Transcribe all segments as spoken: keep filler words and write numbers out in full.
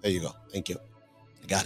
There you go. Thank you. I got it.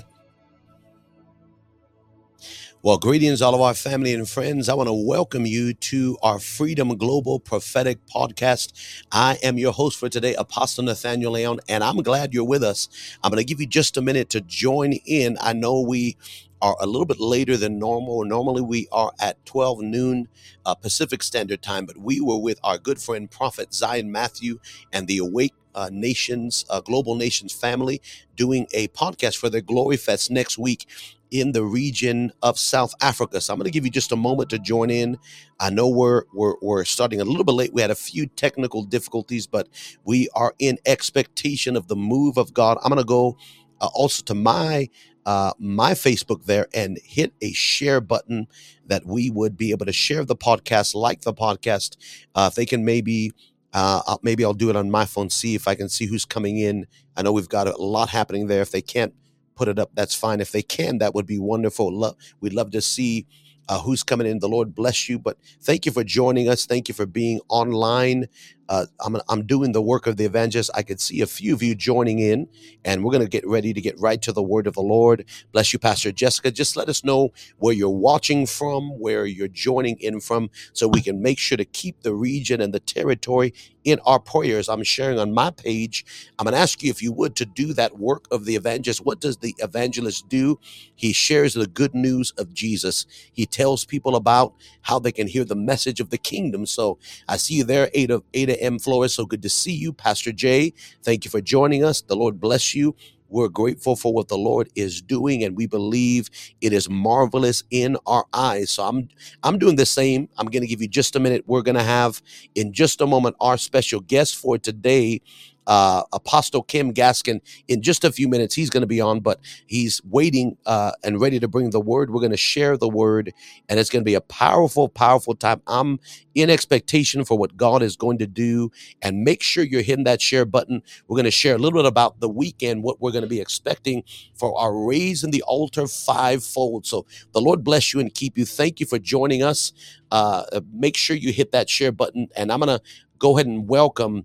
Well, greetings, all of our family and friends. I want to welcome you to our Freedom Global Prophetic Podcast. I am your host for today, Apostle Nathaniel Leon, and I'm glad you're with us. I'm going to give you just a minute to join in. I know we are a little bit later than normal. Normally, we are at twelve noon uh, Pacific Standard Time, but we were with our good friend, Prophet Zion Matthew, and the Awake uh, Nations, uh, Global Nations family, doing a podcast for their Glory Fest next week in the region of South Africa. So I'm going to give you just a moment to join in. I know we're, we're, we're starting a little bit late. We had a few technical difficulties, but we are in expectation of the move of God. I'm going to go uh, also to my uh, my Facebook there and hit a share button that we would be able to share the podcast, like the podcast. Uh, if they can maybe, uh, I'll- maybe I'll do it on my phone, see if I can see who's coming in. I know we've got a lot happening there. If they can't put it up, that's fine. If they can, that would be wonderful. Love, we'd love to see uh, who's coming in. The Lord bless you. But thank you for joining us. Thank you for being online. Uh, I'm I'm doing the work of the evangelist. I could see a few of you joining in, and we're going to get ready to get right to the word of the Lord. Bless you, Pastor Jessica. Just let us know where you're watching from, where you're joining in from, so we can make sure to keep the region and the territory in our prayers. I'm sharing on my page. I'm going to ask you if you would to do that work of the evangelist. What does the evangelist do? He shares the good news of Jesus. He tells people about how they can hear the message of the kingdom. So I see you there, Ada, Ada M. Flores. So good to see you, Pastor Jay. Thank you for joining us. The Lord bless you. We're grateful for what the Lord is doing, and we believe it is marvelous in our eyes. So I'm I'm doing the same. I'm going to give you just a minute. We're going to have in just a moment our special guest for today, uh, Apostle Kim Gaskin. In just a few minutes, he's going to be on, but he's waiting uh, and ready to bring the word. We're going to share the word, and it's going to be a powerful, powerful time. I'm in expectation for what God is going to do, and make sure you're hitting that share button. We're going to share a little bit about the weekend, what we're going to be expecting for our Raise in the Altar fivefold. So the Lord bless you and keep you. Thank you for joining us. Uh, make sure you hit that share button, and I'm going to go ahead and welcome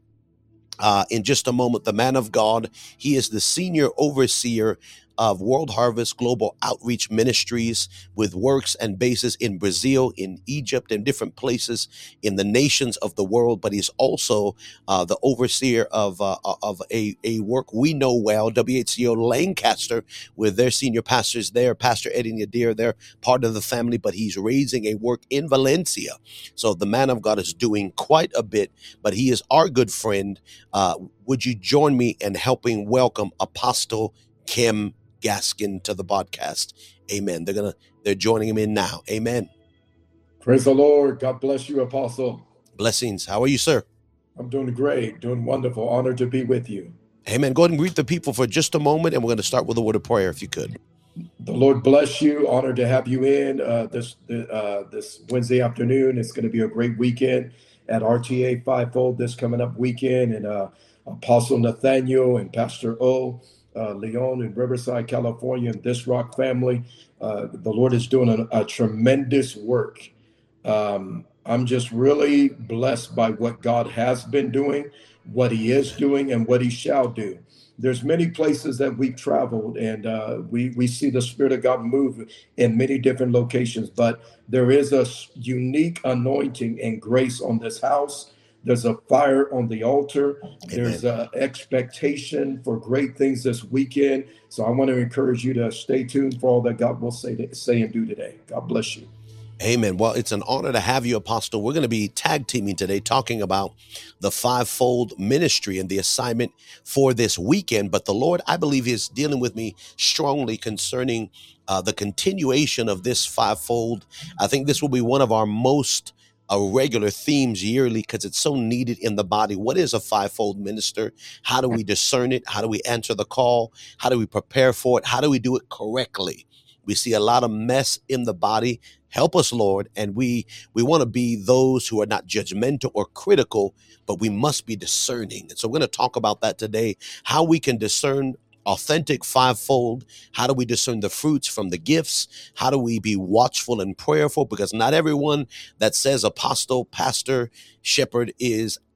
Uh, in just a moment, the man of God. He is the senior overseer of World Harvest Global Outreach Ministries, with works and bases in Brazil, in Egypt, and different places in the nations of the world. But he's also uh, the overseer of uh, of a, a work we know well, W H C O Lancaster, with their senior pastors there, Pastor Eddie Nadir. They're part of the family, but he's raising a work in Valencia. So the man of God is doing quite a bit, but he is our good friend. Uh, would you join me in helping welcome Apostle Kim Gaskin to the podcast? Amen. They're gonna they're joining him in now. Amen. Praise the Lord. God bless you, Apostle. Blessings. How are you, sir? I'm doing great, doing wonderful. Honored to be with you. Amen. Go ahead and greet the people for just a moment, and we're going to start with a word of prayer, if you could. The Lord bless you. Honored to have you in uh, this uh, this Wednesday afternoon. It's going to be a great weekend at R T A Fivefold this coming up weekend, and uh, Apostle Nathaniel and Pastor O. Uh, Leon in Riverside, California, and this Rock family. Uh, the Lord is doing a, a tremendous work. Um, I'm just really blessed by what God has been doing, what he is doing, and what he shall do. There's many places that we've traveled, and uh, we, we see the Spirit of God move in many different locations, but there is a unique anointing and grace on this house. There's a fire on the altar. There's an expectation for great things this weekend. So I want to encourage you to stay tuned for all that God will say, to, say and do today. God bless you. Amen. Well, it's an honor to have you, Apostle. We're going to be tag teaming today, talking about the fivefold ministry and the assignment for this weekend. But the Lord, I believe, is dealing with me strongly concerning uh, the continuation of this fivefold. I think this will be one of our most uh, regular themes yearly, because it's so needed in the body. What is a fivefold minister? How do we discern it? How do we answer the call? How do we prepare for it? How do we do it correctly? We see a lot of mess in the body. Help us, Lord. And we we want to be those who are not judgmental or critical, but we must be discerning. And so we're going to talk about that today, how we can discern authentic fivefold. How do we discern the fruits from the gifts? How do we be watchful and prayerful? Because not everyone that says apostle, pastor, shepherd is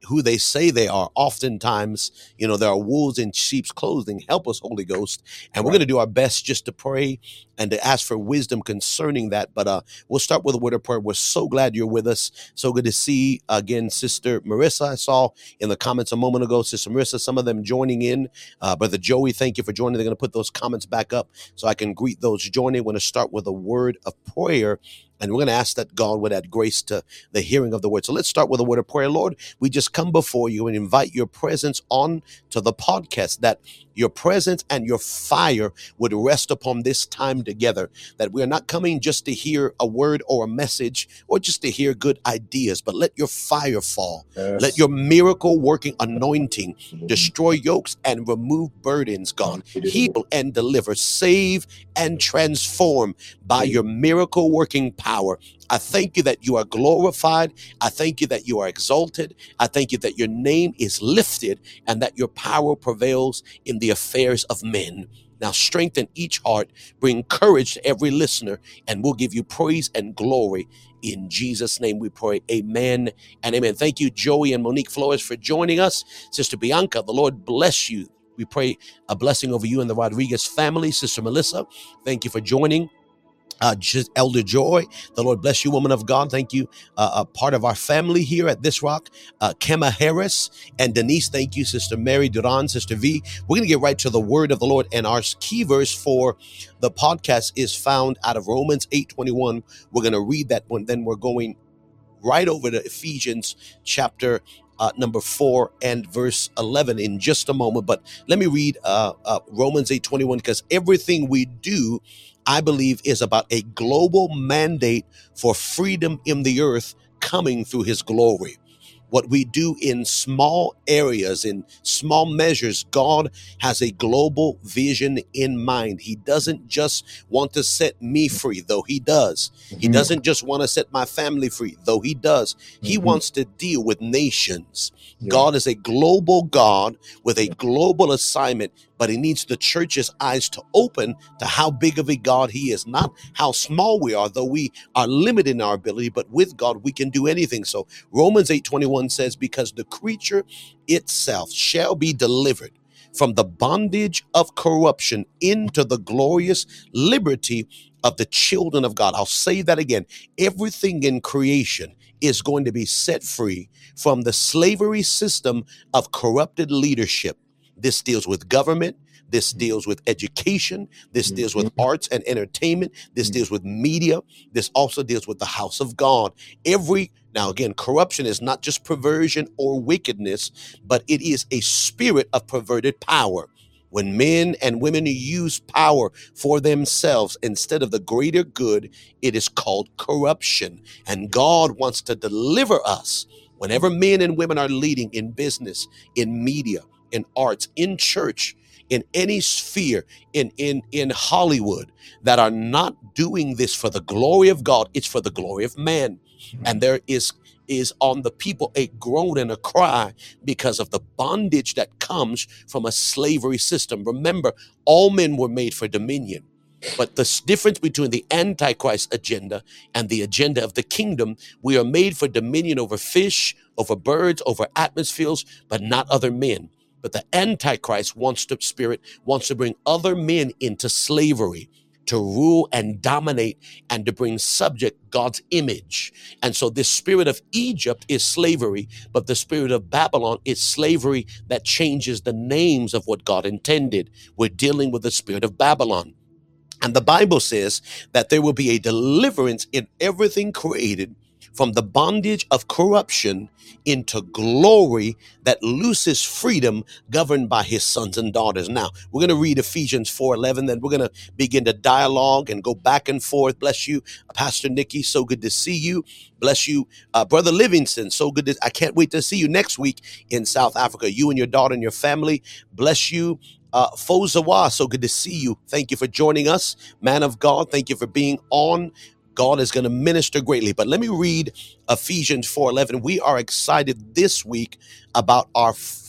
who they say they are. Oftentimes, you know, there are wolves in sheep's clothing. Help us, Holy Ghost. And we're Right. going to do our best just to pray and to ask for wisdom concerning that. But uh, we'll start with a word of prayer. We're so glad you're with us. So good to see again, Sister Marissa. I saw in the comments a moment ago, Sister Marissa, some of them joining in. Uh, Brother Joey, thank you for joining. They're going to put those comments back up so I can greet those joining. We're going to start with a word of prayer. And we're going to ask that God would add grace to the hearing of the word. So let's start with a word of prayer. Lord, we just come before you and invite your presence on to the podcast, that your presence and your fire would rest upon this time together, that we are not coming just to hear a word or a message or just to hear good ideas, but let your fire fall. Yes. Let your miracle working anointing destroy yokes and remove burdens, God. Heal and deliver, save and transform by your miracle working power. I thank you that you are glorified. I thank you that you are exalted. I thank you that your name is lifted and that your power prevails in the affairs of men. Now strengthen each heart, bring courage to every listener, and we'll give you praise and glory. In Jesus' name we pray, amen and amen. Thank you, Joey and Monique Flores, for joining us. Sister Bianca, the Lord bless you. We pray a blessing over you and the Rodriguez family. Sister Melissa, thank you for joining. Uh, just Elder Joy, the Lord bless you, woman of God. Thank you. Uh, a part of our family here at This Rock, uh, Kemma Harris and Denise. Thank you, Sister Mary Duran, Sister V. We're going to get right to the word of the Lord. And our key verse for the podcast is found out of Romans eight twenty-one. We're going to read that one. Then we're going right over to Ephesians chapter uh, number four and verse eleven in just a moment. But let me read uh, uh, Romans eight twenty-one, because everything we do, I believe, is about a global mandate for freedom in the earth coming through his glory. What we do in small areas, in small measures, God has a global vision in mind. He doesn't just want to set me free, though he does. He doesn't just want to set my family free, though he does. He Mhm. wants to deal with nations. Yeah. God is a global God with a global assignment, but he needs the church's eyes to open to how big of a God he is, not how small we are, though we are limited in our ability, but with God, we can do anything. So Romans eight twenty-one says, because the creature itself shall be delivered from the bondage of corruption into the glorious liberty of the children of God. I'll say that again. Everything in creation is going to be set free from the slavery system of corrupted leadership. This deals with government. This deals with education. This deals with arts and entertainment. This deals with media. This also deals with the house of God. Every, now again, corruption is not just perversion or wickedness, but it is a spirit of perverted power. When men and women use power for themselves instead of the greater good, it is called corruption. And God wants to deliver us whenever men and women are leading in business, in media, in arts, in church, in any sphere, in, in, in Hollywood, that are not doing this for the glory of God. It's for the glory of man. And there is is on the people a groan and a cry because of the bondage that comes from a slavery system. Remember, all men were made for dominion. But the difference between the Antichrist agenda and the agenda of the kingdom, we are made for dominion over fish, over birds, over atmospheres, but not other men. But the Antichrist wants to spirit, wants to bring other men into slavery, to rule and dominate and to bring subject God's image. And so this spirit of Egypt is slavery, but the spirit of Babylon is slavery that changes the names of what God intended. We're dealing with the spirit of Babylon. And the Bible says that there will be a deliverance in everything created from the bondage of corruption into glory that looses freedom governed by his sons and daughters. Now, we're going to read Ephesians four eleven, then we're going to begin to dialogue and go back and forth. Bless you, Pastor Nikki. So good to see you. Bless you, uh, Brother Livingston. So good. To, I can't wait to see you next week in South Africa. You and your daughter and your family. Bless you. Uh, Fozawa, so good to see you. Thank you for joining us, man of God. Thank you for being on. God is going to minister greatly. But let me read Ephesians four eleven. We are excited this week about our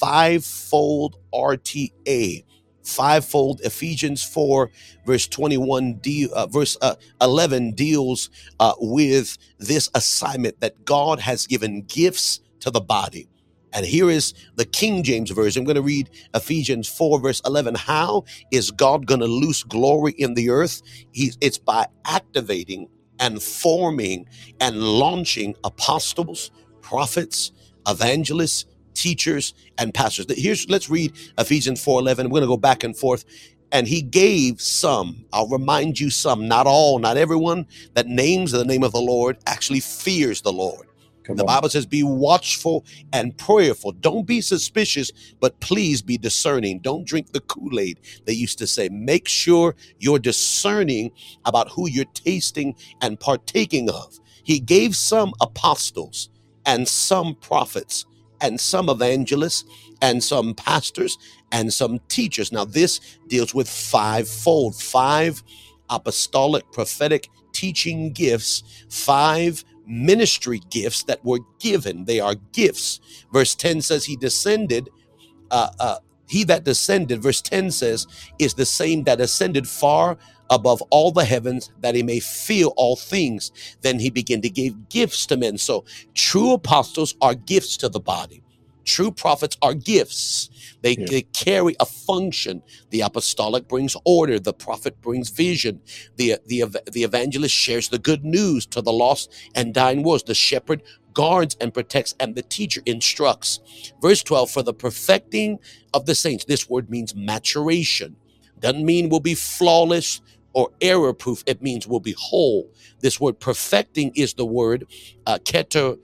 fivefold R T A. Fivefold. Ephesians four verse twenty-one, de- uh, verse uh, eleven deals uh, with this assignment that God has given gifts to the body. And here is the King James Version. I'm going to read Ephesians four, verse eleven. How is God going to loose glory in the earth? He's, it's by activating and forming and launching apostles, prophets, evangelists, teachers, and pastors. Here's, let's read Ephesians four eleven. We're going to go back and forth. And he gave some, I'll remind you some, not all, not everyone that names the name of the Lord actually fears the Lord. Come the on. Bible says, be watchful and prayerful. Don't be suspicious, but please be discerning. Don't drink the Kool-Aid, they used to say. Make sure you're discerning about who you're tasting and partaking of. He gave some apostles and some prophets and some evangelists and some pastors and some teachers. Now, this deals with fivefold, five apostolic, prophetic teaching gifts, five ministry gifts that were given. They are gifts. Verse ten says he descended, uh, uh, he that descended, verse ten says, is the same that ascended far above all the heavens, that he may fill all things. Then he began to give gifts to men. So true apostles are gifts to the body. True prophets are gifts. They, yeah. they carry a function. The apostolic brings order. The prophet brings vision. The, the, the evangelist shares the good news to the lost and dying world. The shepherd guards and protects, and the teacher instructs. Verse twelve, for the perfecting of the saints. This word means maturation. Doesn't mean we'll be flawless or error-proof. It means we'll be whole. This word perfecting is the word uh, keter,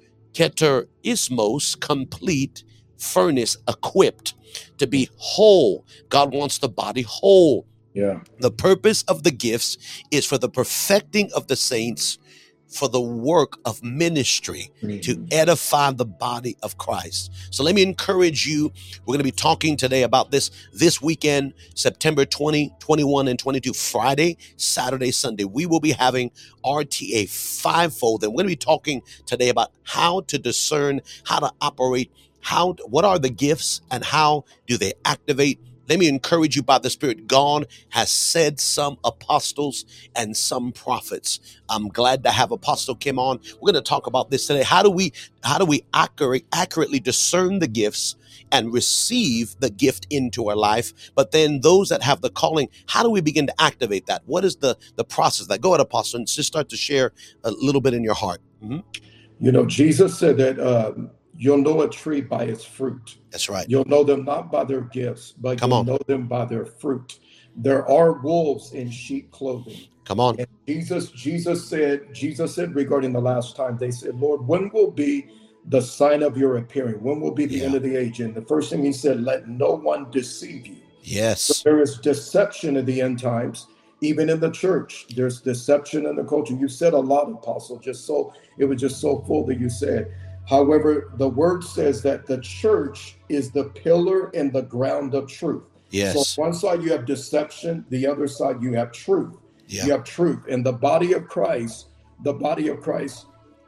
keterismos, complete, furnace, equipped, to be whole. God wants the body whole. Yeah. The purpose of the gifts is for the perfecting of the saints, for the work of ministry, mm-hmm. to edify the body of Christ. So let me encourage you. We're going to be talking today about this this weekend, September twentieth, twenty-first, and twenty-second, Friday, Saturday, Sunday. We will be having R T A fivefold, and we're going to be talking today about how to discern, how to operate, how, what are the gifts and how do they activate. Let me encourage you by the Spirit. God has said some apostles and some prophets. I'm glad to have Apostle Kim on. We're going to talk about this today. How do we, how do we accurate, accurately discern the gifts and receive the gift into our life? But then those that have the calling, how do we begin to activate that? What is the, the process that? Go ahead, Apostle, and just start to share a little bit in your heart. Mm-hmm. You know, Jesus said that, um, you'll know a tree by its fruit. That's right. You'll know them not by their gifts, but Come you'll on. know them by their fruit. There are wolves in sheep clothing. Come on. And Jesus, Jesus said, Jesus said regarding the last time, they said, Lord, when will be the sign of your appearing? When will be the Yeah. end of the age? And the first thing he said, let no one deceive you. Yes. So there is deception in the end times, even in the church. There's deception in the culture. You said a lot, Apostle, just so, it was just so full that you said. However, the word says that the church is the pillar and the ground of truth. Yes. So one side you have deception, the other side you have truth. Yeah. You have truth. And the body of Christ, the body of Christ,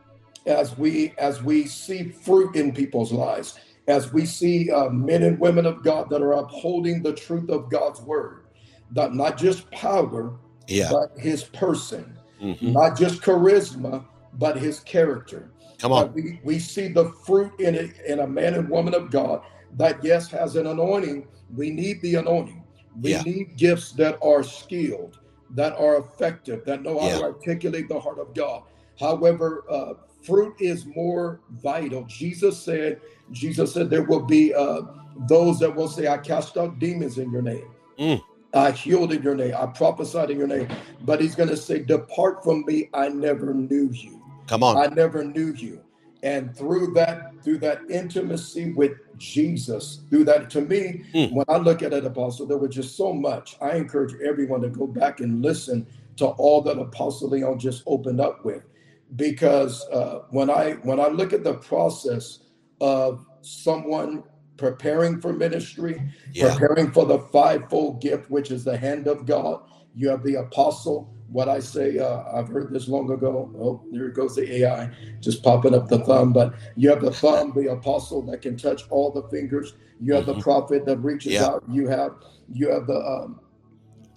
as we as we see fruit in people's lives, as we see uh, men and women of God that are upholding the truth of God's word, that not just power, yeah. but his person, mm-hmm. not just charisma, but his character. Come on. We, we see the fruit in it in a man and woman of God that, yes, has an anointing. We need the anointing. We yeah. need gifts that are skilled, that are effective, that know how yeah. to articulate the heart of God. However, uh, fruit is more vital. Jesus said, Jesus said there will be uh, those that will say, I cast out demons in your name. Mm. I healed in your name. I prophesied in your name. But he's going to say, depart from me. I never knew you. Come on. I never knew you. And through that, through that intimacy with Jesus, through that, to me, mm. when I look at it, Apostle, there was just so much. I encourage everyone to go back and listen to all that Apostle Leon just opened up with. Because uh, when I when I look at the process of someone preparing for ministry, yeah. preparing for the fivefold gift, which is the hand of God, you have the apostle. What I say, uh, I've heard this long ago. Oh, there goes the A I just popping up the thumb. But you have the thumb, the apostle that can touch all the fingers. You have mm-hmm. the prophet that reaches yeah. out. You have you have the um,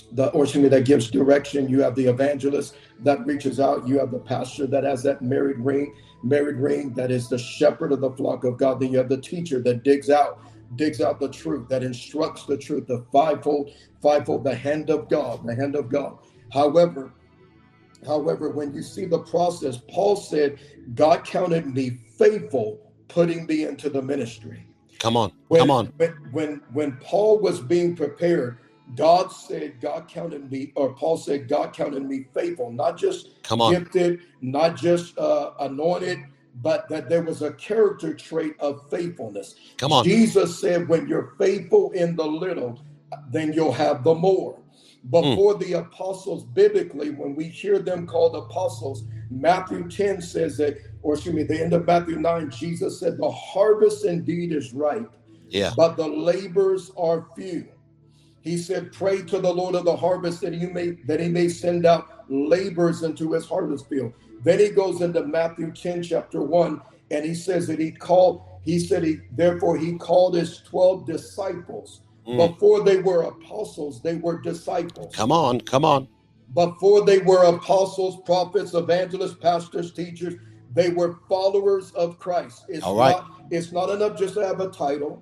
the or excuse me, that gives direction. You have the evangelist that reaches out. You have the pastor that has that married ring, married ring that is the shepherd of the flock of God. Then you have the teacher that digs out, digs out the truth, that instructs the truth, the fivefold, fivefold, the hand of God, the hand of God. However, however, when you see the process, Paul said, God counted me faithful, putting me into the ministry. Come on, when, come on. When, when, when Paul was being prepared, God said, God counted me, or Paul said, God counted me faithful, not just Come on. gifted, not just uh, anointed, but that there was a character trait of faithfulness. Come on. Jesus said, when you're faithful in the little, then you'll have the more. Before mm. the apostles, biblically, when we hear them called apostles, Matthew ten says that, or excuse me, the end of Matthew nine, Jesus said, the harvest indeed is ripe, yeah, but the labors are few. He said, pray to the Lord of the harvest that he may that he may send out laborers into his harvest field. Then he goes into Matthew ten, chapter one, and he says that he called, he said, he therefore he called his twelve disciples. Mm. Before they were apostles, they were disciples. Come on, come on. Before they were apostles, prophets, evangelists, pastors, teachers, they were followers of Christ. It's All right. not, it's not enough just to have a title.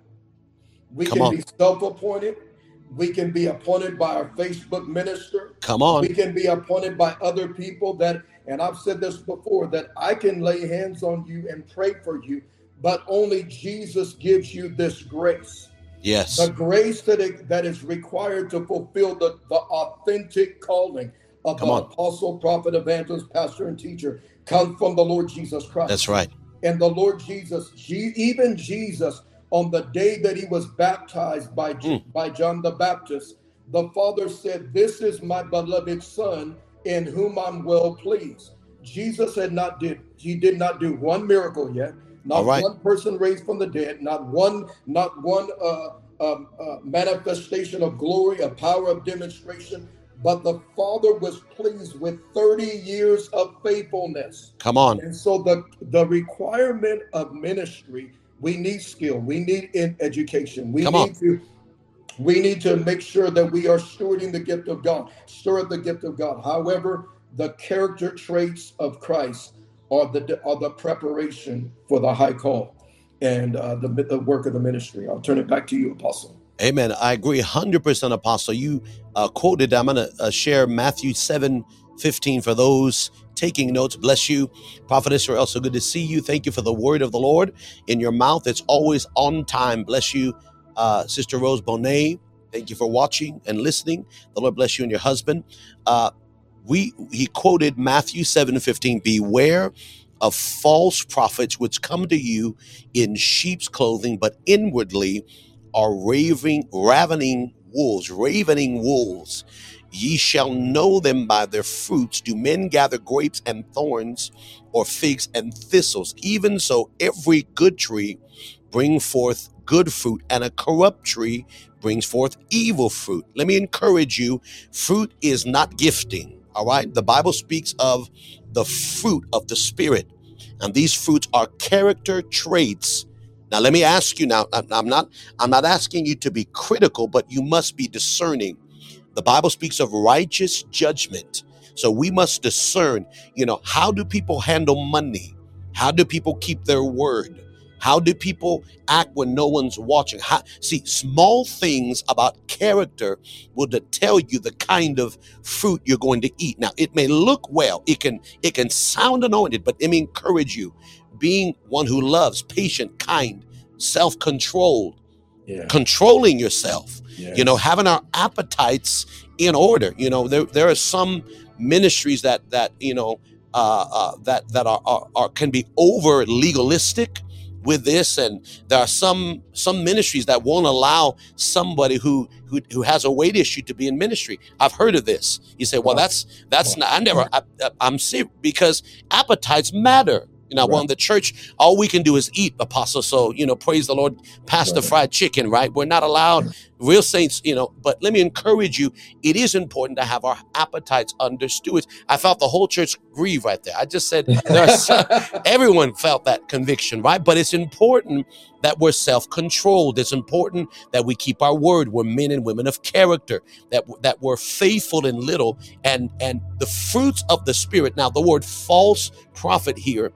We Come can on. be self-appointed. We can be appointed by our Facebook minister. Come on. We can be appointed by other people that, and I've said this before, that I can lay hands on you and pray for you, but only Jesus gives you this grace. Yes. The grace that it, that is required to fulfill the, the authentic calling of Come the on. apostle, prophet, evangelist, pastor, and teacher comes from the Lord Jesus Christ. That's right. And the Lord Jesus, even Jesus, on the day that he was baptized by, mm. by John the Baptist, the Father said, this is my beloved Son in whom I'm well pleased. Jesus had not did, he did not do one miracle yet. Not right. one person raised from the dead, not one, not one uh, um, uh, manifestation of glory, a power of demonstration, but the Father was pleased with thirty years of faithfulness. Come on. And so the, the requirement of ministry, we need skill, we need in education, we Come need on. to we need to make sure that we are stewarding the gift of God, steward the gift of God. However, the character traits of Christ are the are the preparation for the high call and uh, the, the work of the ministry. I'll turn it back to you, Apostle. Amen. I agree one hundred percent, Apostle. You uh, quoted, I'm going to uh, share Matthew seven fifteen for those taking notes. Bless you, Prophet Israel. So good to see you. Thank you for the word of the Lord in your mouth. It's always on time. Bless you, uh, Sister Rose Bonet. Thank you for watching and listening. The Lord bless you and your husband. Uh, We he quoted Matthew seven fifteen, beware of false prophets which come to you in sheep's clothing, but inwardly are raving, ravening wolves, ravening wolves. Ye shall know them by their fruits. Do men gather grapes and thorns, or figs and thistles? Even so, every good tree bring forth good fruit, and a corrupt tree brings forth evil fruit. Let me encourage you, fruit is not gifting. All right. The Bible speaks of the fruit of the Spirit, and these fruits are character traits. Now, let me ask you now, I'm not, I'm not asking you to be critical, but you must be discerning. The Bible speaks of righteous judgment. So we must discern, you know, how do people handle money? How do people keep their word? How do people act when no one's watching? How, see, small things about character will tell you the kind of fruit you're going to eat. Now, it may look well, it can it can sound anointed, but let me encourage you, being one who loves, patient, kind, self-controlled, yeah. controlling yourself, yes. you know, having our appetites in order. You know, there there are some ministries that that you know uh, uh, that that are, are are can be over legalistic with this, and there are some some ministries that won't allow somebody who who who has a weight issue to be in ministry. I've heard of this. You say, well, that's that's not. I never. I, I'm serious, because appetites matter. Now, we're Right. in the church, all we can do is eat, Apostle. So, you know, praise the Lord, pass the Right. fried chicken, right? We're not allowed, real saints, you know, but let me encourage you. It is important to have our appetites under stewards. I felt the whole church grieve right there. I just said, there are some, everyone felt that conviction, right? But it's important that we're self-controlled. It's important that we keep our word. We're men and women of character, that, that we're faithful in little, and, and the fruits of the Spirit. Now, the word false prophet here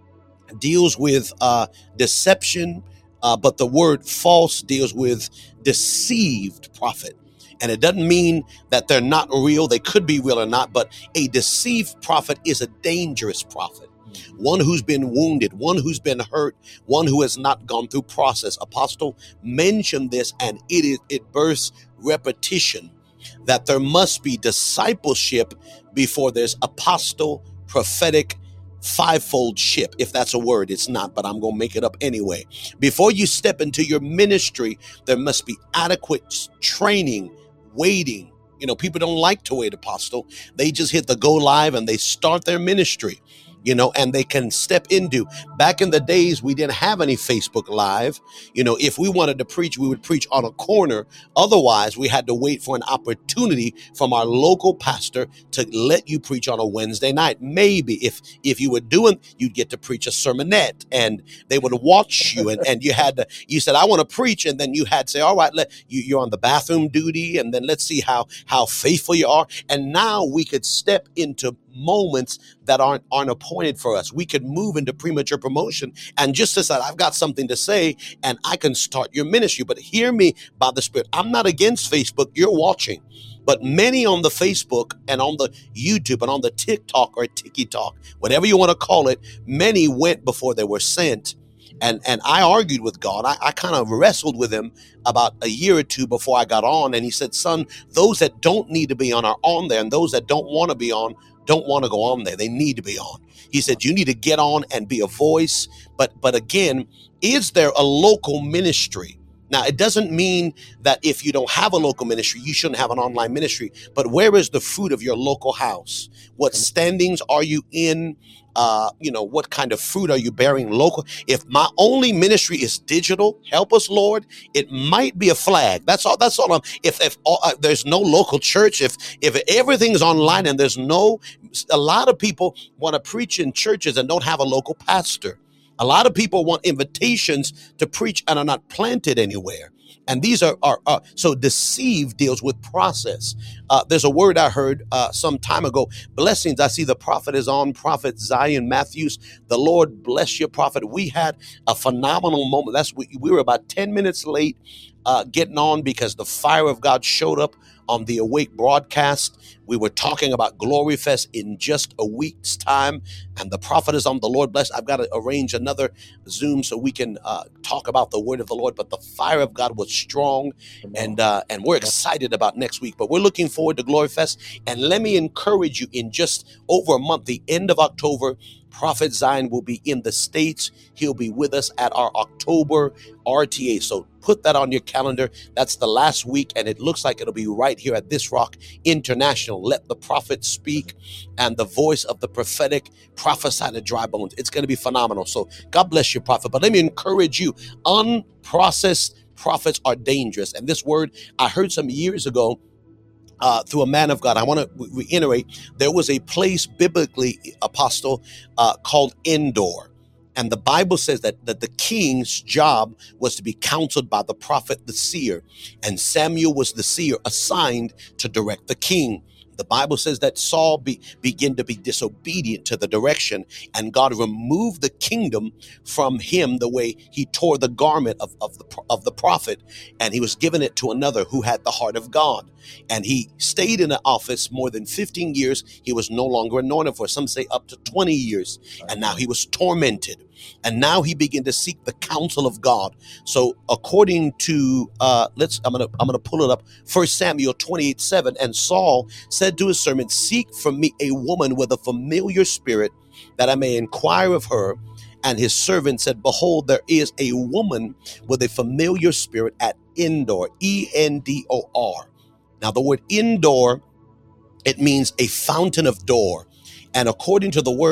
deals with uh, deception, uh, but the word false deals with deceived prophet. And it doesn't mean that they're not real. They could be real or not, but a deceived prophet is a dangerous prophet. One who's been wounded, one who's been hurt, one who has not gone through process. Apostle mentioned this, and it is it births repetition, that there must be discipleship before there's apostle, prophetic, fivefold ship. If that's a word, it's not, but I'm going to make it up anyway. Before you step into your ministry, there must be adequate training, waiting. You know, people don't like to wait, Apostle. They just hit the go live and they start their ministry, you know, and they can step into. Back in the days, we didn't have any Facebook Live. You know, if we wanted to preach, we would preach on a corner. Otherwise, we had to wait for an opportunity from our local pastor to let you preach on a Wednesday night. Maybe if if you were doing, you'd get to preach a sermonette, and they would watch you, and, and you had to, you said, I want to preach, and then you had to say, all right, let you, you're on the bathroom duty, and then let's see how how faithful you are. And now we could step into moments that aren't aren't appointed for us. We could move into premature promotion and just decide, I've got something to say, and I can start your ministry. But hear me by the Spirit. I'm not against Facebook. You're watching. But many on the Facebook and on the YouTube and on the TikTok or TikTok, whatever you want to call it, many went before they were sent. And and I argued with God. I, I kind of wrestled with him about a year or two before I got on. And he said, son, those that don't need to be on are on there. And those that don't want to be on don't want to go on there. They need to be on. He said, you need to get on and be a voice. But but again, is there a local ministry? Now, it doesn't mean that if you don't have a local ministry, you shouldn't have an online ministry. But where is the fruit of your local house? What standings are you in? Uh, you know, what kind of fruit are you bearing local? If my only ministry is digital, help us, Lord, it might be a flag. That's all. That's all. I'm, if if all, uh, there's no local church, if if everything's online and there's no, a lot of people want to preach in churches and don't have a local pastor. A lot of people want invitations to preach and are not planted anywhere. And these are, are, are so deceive deals with process. Uh, there's a word I heard uh, some time ago. Blessings. I see the prophet is on, Prophet Zion Matthews. The Lord bless your prophet. We had a phenomenal moment. That's we, we were about ten minutes late uh, getting on because the fire of God showed up on the Awake broadcast. We were talking about Glory Fest in just a week's time, and the prophet is on. The Lord bless. I've got to arrange another Zoom so we can uh, talk about the word of the Lord. But the fire of God was strong, and uh, and we're excited about next week. But we're looking forward to Glory Fest. And let me encourage you, in just over a month, the end of October, Prophet Zion will be in the States. He'll be with us at our October R T A. So put that on your calendar. That's the last week, and it looks like it'll be right here at This Rock International. Let the prophet speak, and the voice of the prophetic prophesy to dry bones. It's going to be phenomenal. So God bless you, prophet. But let me encourage you, unprocessed prophets are dangerous. And this word I heard some years ago Uh, through a man of God. I want to reiterate, there was a place biblically, Apostle, uh, called Endor. And the Bible says that, that the king's job was to be counseled by the prophet, the seer. And Samuel was the seer assigned to direct the king. The Bible says that Saul be, began to be disobedient to the direction, and God removed the kingdom from him the way he tore the garment of, of, the, of the prophet, and he was given it to another who had the heart of God. And he stayed in the office more than fifteen years. He was no longer anointed for, some say up to twenty years. And now he was tormented. And now he began to seek the counsel of God. So according to, uh, let's, I'm going to, I'm going to pull it up. First Samuel twenty-eight, seven. And Saul said to his servant, seek from me a woman with a familiar spirit, that I may inquire of her. And his servant said, behold, there is a woman with a familiar spirit at Endor, E N D O R. Now the word Endor, it means a fountain of door. And according to the word,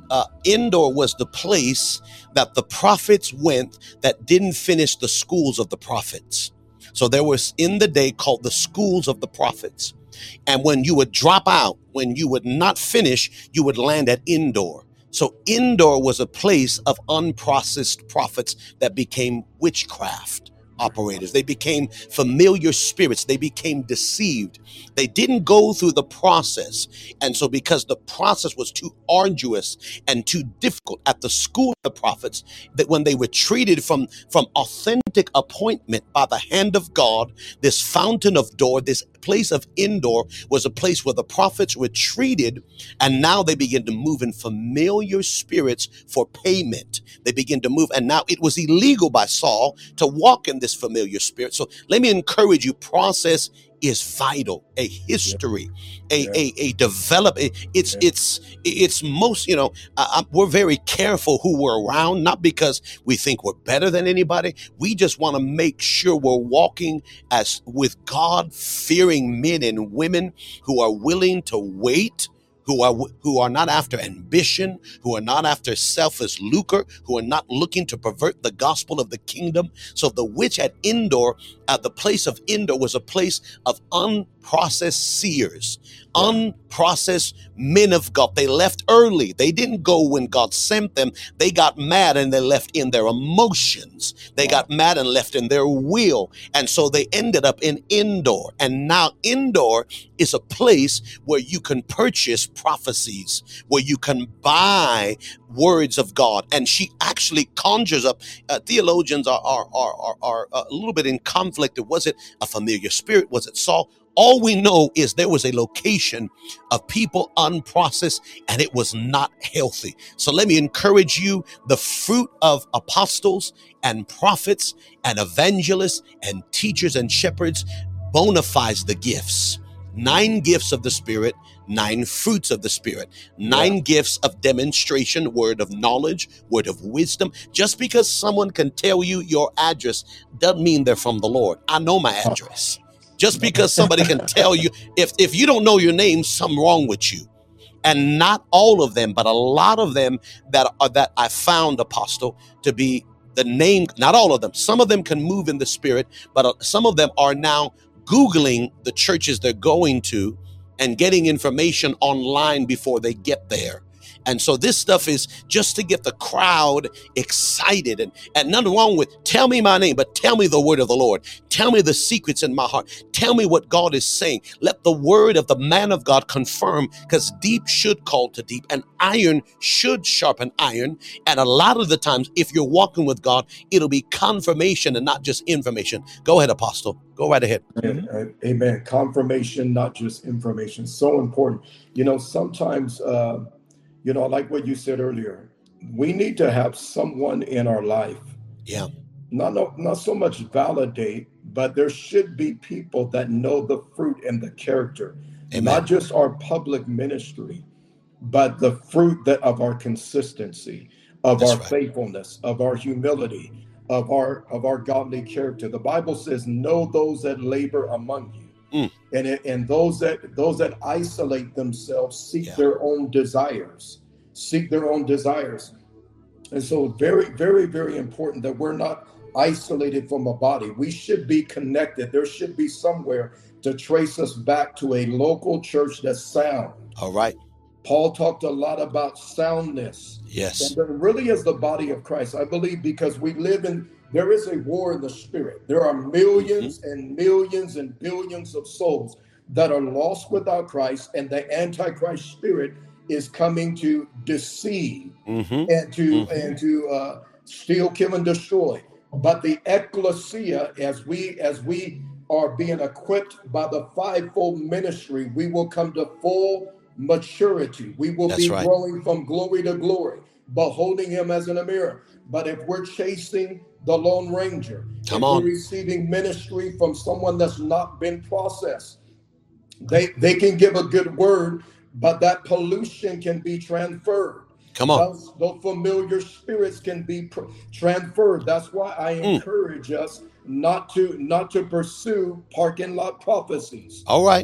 uh, Endor was the place that the prophets went that didn't finish the schools of the prophets. So there was in the day called the schools of the prophets. And when you would drop out, when you would not finish, you would land at Endor. So Endor was a place of unprocessed prophets that became witchcraft operators. They became familiar spirits. They became deceived. They didn't go through the process. And so because the process was too arduous and too difficult at the school of the prophets, that when they retreated from, from authentic appointment by the hand of God, this fountain of door, this place of Endor was a place where the prophets retreated, and now they begin to move in familiar spirits for payment. They begin to move, and now it was illegal by Saul to walk in this familiar spirit. So let me encourage you, process is vital. A history, a Yeah. a, a develop. It's Yeah. it's it's most. You know, uh, we're very careful who we're around, not because we think we're better than anybody. We just want to make sure we're walking as with God-fearing men and women who are willing to wait, who are who are not after ambition, who are not after selfish lucre, who are not looking to pervert the gospel of the kingdom. So the witch at Endor, at the place of Endor, was a place of unprocessed seers, Yeah. unprocessed men of God. They left early. They didn't go when God sent them. They got mad and they left in their emotions. They Wow. got mad and left in their will. And so they ended up in Endor. And now Endor is a place where you can purchase prophecies, where you can buy words of God. And she actually conjures up, uh, theologians are, are, are, are, are a little bit in conflict. Was it a familiar spirit? Was it Saul? All we know is there was a location of people unprocessed, and it was not healthy. So let me encourage you, the fruit of apostles and prophets and evangelists and teachers and shepherds bona fides the gifts. Nine gifts of the Spirit, nine fruits of the Spirit, nine Yeah. gifts of demonstration, word of knowledge, word of wisdom. Just because someone can tell you your address doesn't mean they're from the Lord. I know my address. Just because somebody can tell you, if, if you don't know your name, something wrong with you. And not all of them, but a lot of them that are that I found, Apostle, to be the name, not all of them. Some of them can move in the Spirit, but uh, some of them are now Googling the churches they're going to and getting information online before they get there. And so this stuff is just to get the crowd excited, and, and nothing wrong with tell me my name, but tell me the word of the Lord. Tell me the secrets in my heart. Tell me what God is saying. Let the word of the man of God confirm, because deep should call to deep and iron should sharpen iron. And a lot of the times, if you're walking with God, it'll be confirmation and not just information. Go ahead, Apostle. Go right ahead. Amen. Uh, Amen. Confirmation, not just information. So important. You know, sometimes, uh, you know, like what you said earlier, we need to have someone in our life, Yeah. not, not, not so much validate, but there should be people that know the fruit and the character, Amen. not just our public ministry, but the fruit that of our consistency, of That's our right. faithfulness, of our humility, of our of our godly character. The Bible says, "Know those that labor among you." Mm. And it, and those that those that isolate themselves seek Yeah. their own desires, seek their own desires. And so very, very, very important that we're not isolated from a body. We should be connected. There should be somewhere to trace us back to a local church that's sound. All right. Paul talked a lot about soundness. Yes. And there really is the body of Christ, I believe, because we live in, there is a war in the spirit. There are millions Mm-hmm. and millions and billions of souls that are lost without Christ, and the Antichrist spirit is coming to deceive Mm-hmm. and to Mm-hmm. and to uh, steal, kill, and destroy. But the ecclesia, as we as we are being equipped by the fivefold ministry, we will come to full maturity. We will That's be right. growing from glory to glory, beholding him as in a mirror. But if we're chasing the Lone Ranger, Come if on. we're receiving ministry from someone that's not been processed, they they can give a good word, but that pollution can be transferred. Come on. Those, those familiar spirits can be pr- transferred. That's why I Mm. encourage us not to not to pursue parking lot prophecies. All right.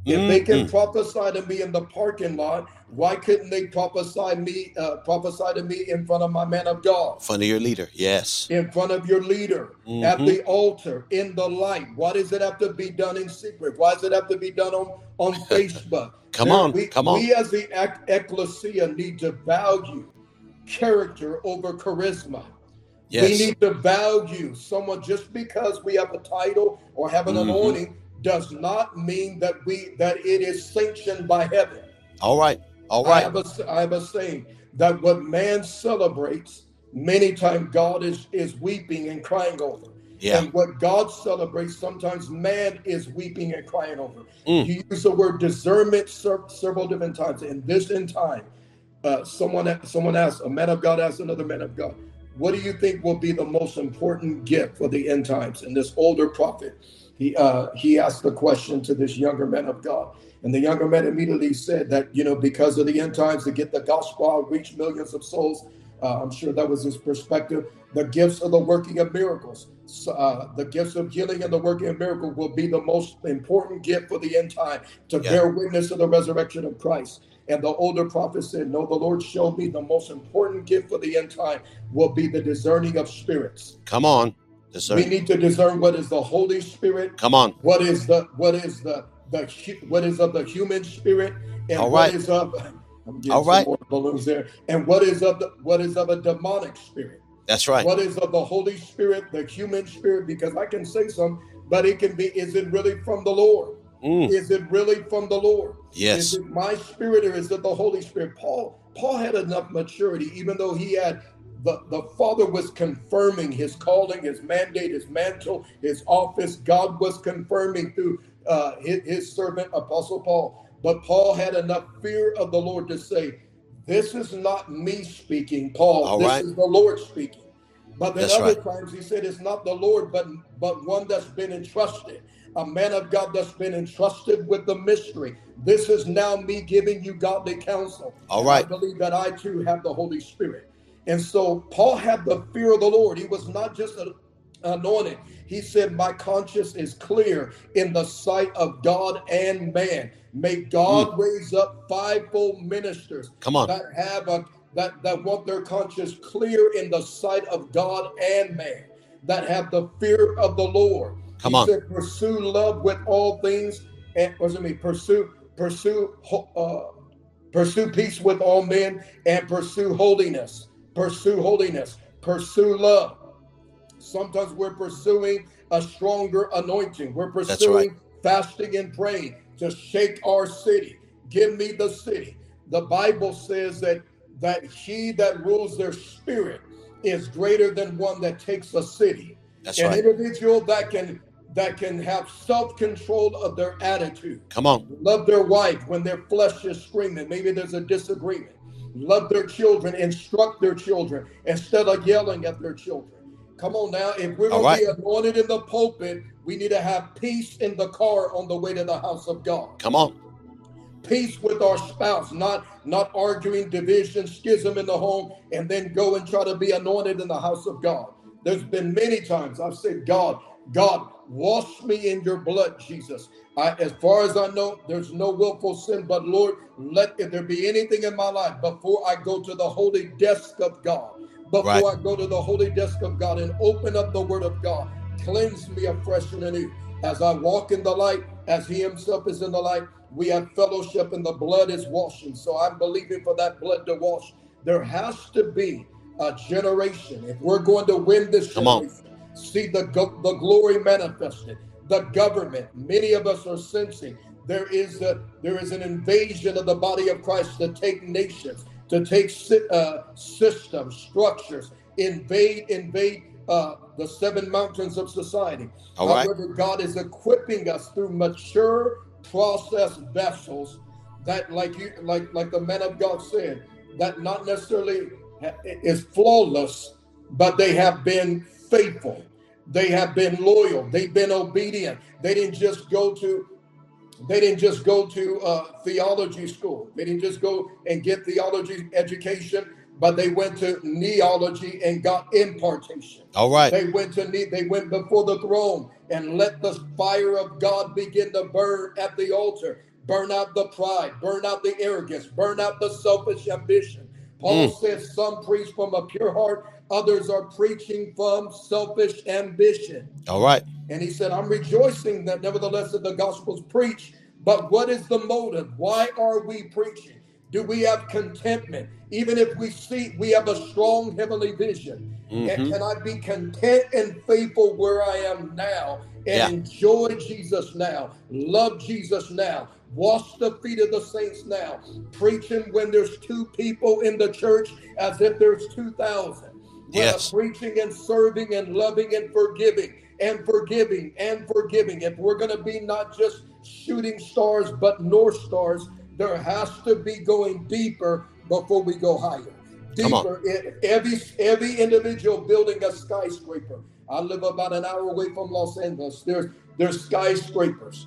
If they can Mm-mm. prophesy to me in the parking lot, why couldn't they prophesy me uh, prophesy to me in front of my man of God, Front of your leader. Yes. in front of your leader, at Mm-hmm. the altar, in the light? Why does it have to be done in secret? Why does it have to be done on, on Facebook? Come There, on. we, Come on. we as the ec- ecclesia need to value character over charisma. We Yes. need to value someone. Just because we have a title or have an Mm-hmm. anointing does not mean that we that it is sanctioned by heaven. All right. All I right. have a I have a saying that what man celebrates, many times God is is weeping and crying over. Yeah. And what God celebrates, sometimes man is weeping and crying over. Mm. You use the word discernment several different times. In this in time, uh, someone someone asked, a man of God asked another man of God, what do you think will be the most important gift for the end times? And this older prophet, he uh, he asked the question to this younger man of God. And the younger man immediately said that, you know, because of the end times, to get the gospel out, reach millions of souls. Uh, I'm sure that was his perspective. The gifts of the working of miracles, so, uh, the gifts of healing and the working of miracle will be the most important gift for the end time, to Yeah. bear witness of the resurrection of Christ. And the older prophet said, no, the Lord showed me the most important gift for the end time will be the discerning of spirits. Come on. We Discern. need to discern what is the Holy Spirit, Come on. what is the what is the the hu- what is of the human spirit, and All what right. is of I'm getting All some right. more balloons there, and what is of the what is of a demonic spirit. That's right. What is of the Holy Spirit, the human spirit? Because I can say some, but it can be, is it really from the Lord? Mm. Is it really from the Lord? Yes. Is it my spirit or is it the Holy Spirit? Paul, Paul had enough maturity, even though he had the, the Father was confirming his calling, his mandate, his mantle, his office. God was confirming through uh, his, his servant, Apostle Paul. But Paul had enough fear of the Lord to say, this is not me speaking, Paul. All This right. is the Lord speaking. But then That's other right. times he said it's not the Lord, but but one that's been entrusted, a man of God that's been entrusted with the mystery. This is now me giving you godly counsel. All And right. I believe that I too have the Holy Spirit. And so Paul had the fear of the Lord. He was not just a, anointed. He said, my conscience is clear in the sight of God and man. May God Mm. raise up fivefold ministers Come on. that have a that, that want their conscience clear in the sight of God and man, that have the fear of the Lord. Come He on. said, pursue love with all things, and what does it mean? Pursue, pursue, uh, pursue peace with all men, and pursue holiness. Pursue holiness. Pursue love. Sometimes we're pursuing a stronger anointing. We're That's right. pursuing fasting and praying to shake our city. Give me the city. The Bible says that that he that rules their spirit is greater than one that takes a city. That's An right. individual that can that can have self-control of their attitude. Come on. Love their wife when their flesh is screaming. Maybe there's a disagreement. Love their children, instruct their children instead of yelling at their children. Come on now, if we're All going to right. be anointed in the pulpit, we need to have peace in the car on the way to the house of God. Come on. Peace with our spouse, not not arguing, division, schism in the home, and then go and try to be anointed in the house of God. There's been many times I've said, God, God, wash me in your blood, Jesus. I, as far as I know, there's no willful sin, but Lord, let if there be anything in my life before I go to the holy desk of God, before Right. I go to the holy desk of God and open up the word of God, cleanse me afresh and anew. As I walk in the light, as he himself is in the light, we have fellowship and the blood is washing. So I'm believing for that blood to wash. There has to be a generation. If we're going to win this Come on. generation, see the, go- the glory manifested, the government, many of us are sensing there is a, there is an invasion of the body of Christ to take nations, to take uh, systems, structures, invade, invade uh, the seven mountains of society. All right. However, God is equipping us through mature process vessels that, like you, like like the man of God said, that not necessarily is flawless, but they have been faithful. They have been loyal. They've been obedient. They didn't just go to they didn't just go to uh, theology school. They didn't just go and get theology education, but they went to neology and got impartation. All right. They went to ne- they went before the throne and let the fire of God begin to burn at the altar. burn out the pride, burn out the arrogance, burn out the selfish ambition. Paul Mm. says some preach from a pure heart, others are preaching from selfish ambition. All right. And he said, I'm rejoicing that nevertheless that the gospel's preached, but what is the motive? Why are we preaching? Do we have contentment? Even if we see we have a strong heavenly vision, and Mm-hmm. can I be content and faithful where I am now and Yeah. enjoy Jesus now, love Jesus now, wash the feet of the saints now, preaching when there's two people in the church as if there's two thousand. Yes. Preaching and serving and loving and forgiving and forgiving and forgiving. If we're going to be not just shooting stars, but North Stars, there has to be going deeper before we go higher. Come on. Deeper. E- Every, every individual building a skyscraper. I live about an hour away from Los Angeles. There's, there's skyscrapers.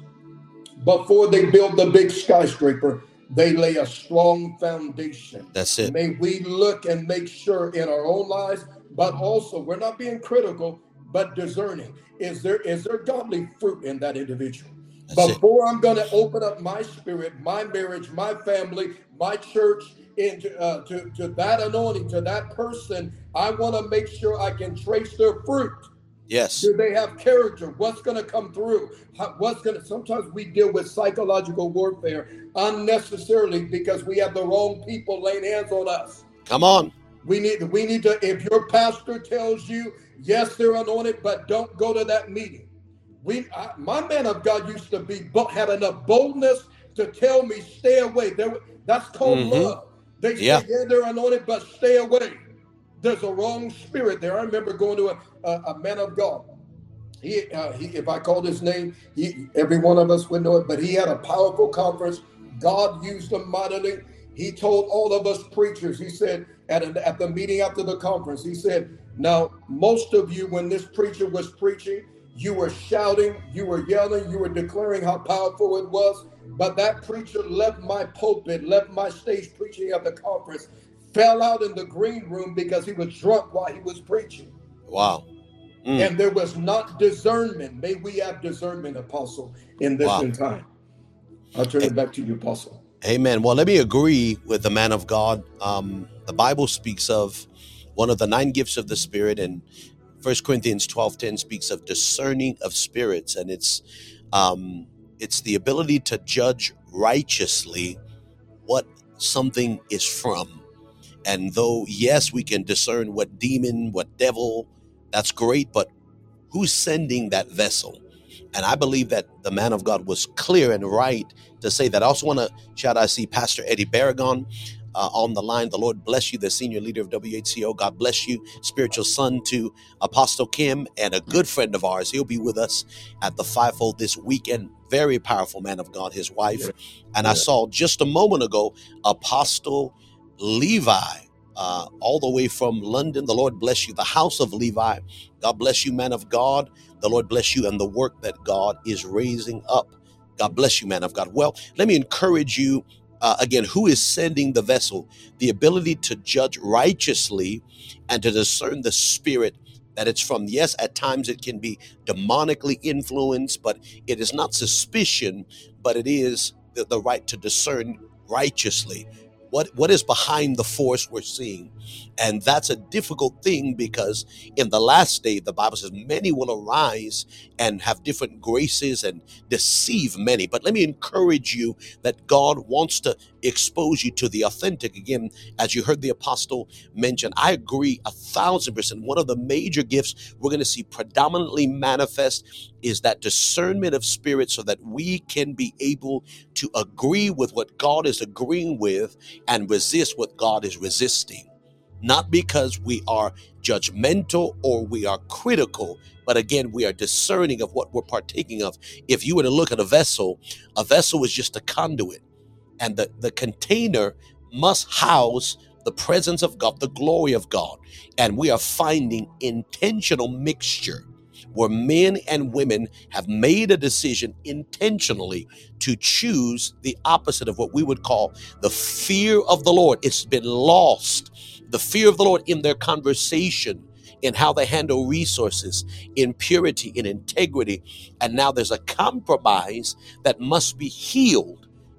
Before they build the big skyscraper, they lay a strong foundation. That's it. May we look and make sure in our own lives, but also we're not being critical, but discerning. Is there is there godly fruit in that individual? That's it. Before I'm going to open up my spirit, my marriage, my family, my church into uh, to, to that anointing, to that person, I want to make sure I can trace their fruit. Yes. Do they have character? What's going to come through? How, what's going to? Sometimes we deal with psychological warfare unnecessarily because we have the wrong people laying hands on us. Come on. We need. We need to. If your pastor tells you yes, they're anointed, but don't go to that meeting. We, I, my man of God used to be had enough boldness to tell me stay away. There, that's called Mhm. love. They say Yeah. yeah, they're anointed, but stay away. There's a wrong spirit there. I remember going to a, a, a man of God. He, uh, he, if I called his name, he, every one of us would know it. But he had a powerful conference. God used him mightily. He told all of us preachers. He said at a, at the meeting after the conference, he said, "Now most of you, when this preacher was preaching, you were shouting, you were yelling, you were declaring how powerful it was. But that preacher left my pulpit, left my stage preaching at the conference." Fell out in the green room because he was drunk while he was preaching. Wow. Mm. And there was not discernment. May we have discernment, Apostle, in this Wow. in time. I'll turn it back to you, Apostle. Amen. Well, let me agree with the man of God. Um, the Bible speaks of one of the nine gifts of the Spirit, and First Corinthians twelve ten speaks of discerning of spirits, and it's um, it's the ability to judge righteously what something is from. And though, yes, we can discern what demon, what devil, that's great, but who's sending that vessel? And I believe that the man of God was clear and right to say that. I also want to shout out, I see Pastor Eddie Barragon uh, on the line. The Lord bless you, the senior leader of W H C O. God bless you, spiritual son to Apostle Kim, and a good friend of ours. He'll be with us at the Fivefold this weekend. Very powerful man of God, his wife. Yeah. And Yeah. I saw just a moment ago, Apostle Levi, uh, all the way from London. The Lord bless you. The house of Levi. God bless you, man of God. The Lord bless you and the work that God is raising up. God bless you, man of God. Well, let me encourage you uh, again, who is sending the vessel? The ability to judge righteously and to discern the spirit that it's from. Yes, at times it can be demonically influenced, but it is not suspicion, but it is the, the right to discern righteously. What, what is behind the force we're seeing? And that's a difficult thing because in the last day, the Bible says many will arise and have different graces and deceive many. But let me encourage you that God wants to expose you to the authentic. Again, as you heard the apostle mention, I agree a thousand percent. One of the major gifts we're going to see predominantly manifest is that discernment of spirit so that we can be able to agree with what God is agreeing with and resist what God is resisting. Not because we are judgmental or we are critical, but again, we are discerning of what we're partaking of. If you were to look at a vessel, a vessel is just a conduit, and the, the container must house the presence of God, the glory of God. And we are finding intentional mixture where men and women have made a decision intentionally to choose the opposite of what we would call the fear of the Lord. It's been lost. The fear of the Lord in their conversation, in how they handle resources, in purity, in integrity. And now there's a compromise that must be healed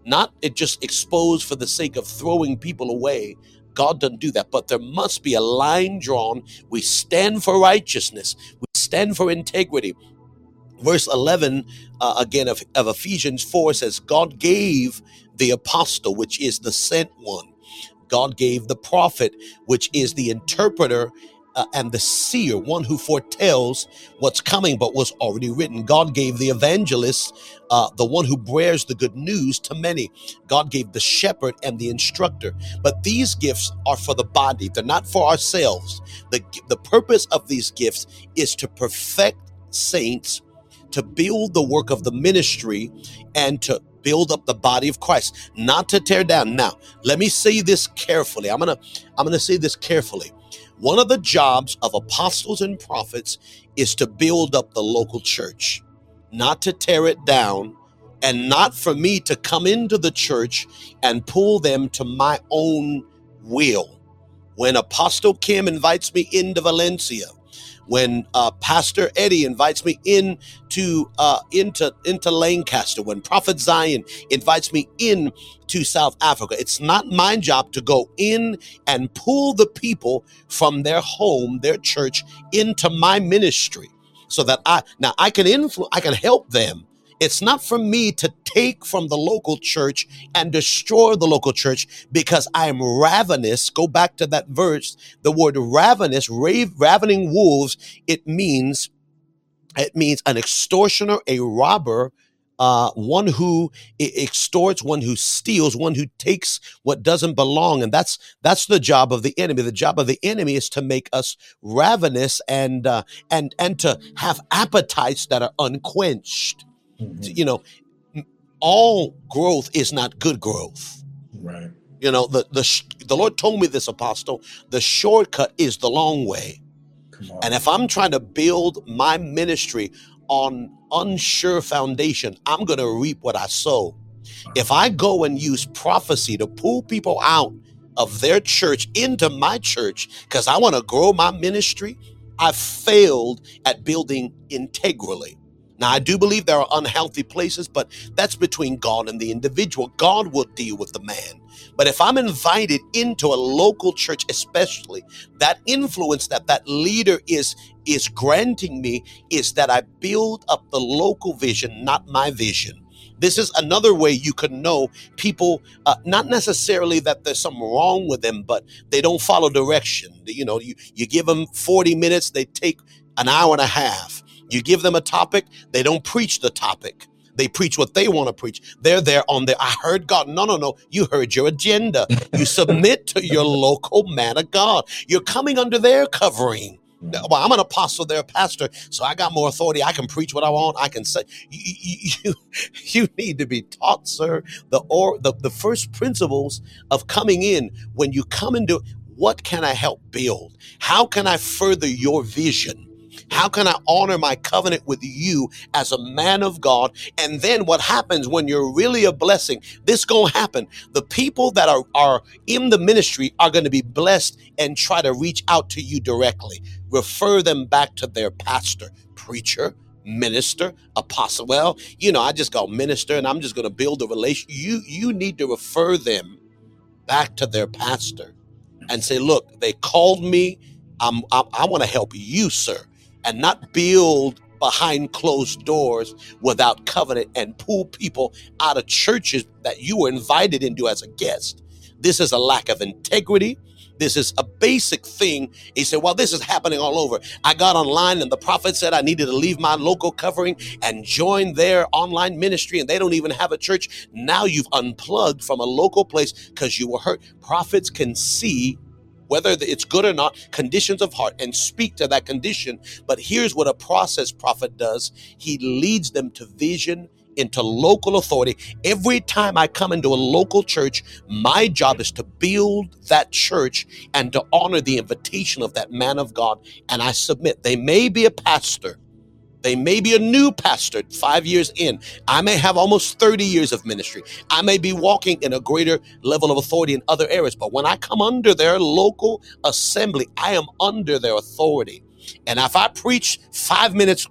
not it just exposed for the sake of throwing people away. God doesn't do that, but there must be a line drawn. We stand for righteousness. We stand for integrity. Verse eleven, uh, again, of, of Ephesians four says, God gave the apostle, which is the sent one. God gave the prophet, which is the interpreter, uh, and the seer, one who foretells what's coming but was already written. God gave the evangelist, uh, the one who bears the good news to many. God gave the shepherd and the instructor. But these gifts are for the body. They're not for ourselves. The, the purpose of these gifts is to perfect saints, to build the work of the ministry, and to build up the body of Christ, not to tear down. Now, let me say this carefully. I'm gonna, I'm gonna say this carefully. One of the jobs of apostles and prophets is to build up the local church, not to tear it down, and not for me to come into the church and pull them to my own will. When Apostle Kim invites me into Valencia, when uh, Pastor Eddie invites me in to uh, into into Lancaster, when Prophet Zion invites me in to South Africa, it's not my job to go in and pull the people from their home, their church, into my ministry, so that I now I can influence, I can help them. It's not for me to take from the local church and destroy the local church because I am ravenous. Go back to that verse. The word ravenous, rave, ravening wolves, it means, it means an extortioner, a robber, uh, one who extorts, one who steals, one who takes what doesn't belong. And that's, that's the job of the enemy. The job of the enemy is to make us ravenous and, uh, and, and to have appetites that are unquenched. Mm-hmm. You know, all growth is not good growth. Right. You know, the, the, the Lord told me this, Apostle, the shortcut is the long way. And if I'm trying to build my ministry on unsure foundation, I'm going to reap what I sow. If I go and use prophecy to pull people out of their church into my church because I want to grow my ministry, I've failed at building integrally. Now, I do believe there are unhealthy places, but that's between God and the individual. God will deal with the man. But if I'm invited into a local church, especially, that influence that that leader is, is granting me is that I build up the local vision, not my vision. This is another way you can know people, uh, not necessarily that there's something wrong with them, but they don't follow direction. You know, you, you give them forty minutes, they take an hour and a half. You give them a topic, they don't preach the topic. They preach what they want to preach. They're there on their, I heard God. No, no, no. You heard your agenda. You submit to your local man of God. You're coming under their covering. Well, I'm an apostle, they're a pastor, so I got more authority. I can preach what I want. I can say, you, you, you need to be taught, sir, the, or the, the first principles of coming in. When you come into, what can I help build? How can I further your vision? How can I honor my covenant with you as a man of God? And then what happens when you're really a blessing? This going to happen. The people that are, are in the ministry are going to be blessed and try to reach out to you directly. Refer them back to their pastor, preacher, minister, apostle. Well, you know, I just got minister and I'm just going to build a relation. You, you need to refer them back to their pastor and say, look, they called me. I'm, I, I want to help you, sir. And not build behind closed doors without covenant and pull people out of churches that you were invited into as a guest. This is a lack of integrity. This is a basic thing. He said, well, this is happening all over. I got online and the prophet said I needed to leave my local covering and join their online ministry, and they don't even have a church. Now you've unplugged from a local place because you were hurt. Prophets can see whether it's good or not, conditions of heart, and speak to that condition. But here's what a process prophet does. He leads them to vision, into local authority. Every time I come into a local church, my job is to build that church and to honor the invitation of that man of God. And I submit. They may be a pastor. They may be a new pastor five years in. I may have almost thirty years of ministry. I may be walking in a greater level of authority in other areas. But when I come under their local assembly, I am under their authority. And if I preach five minutes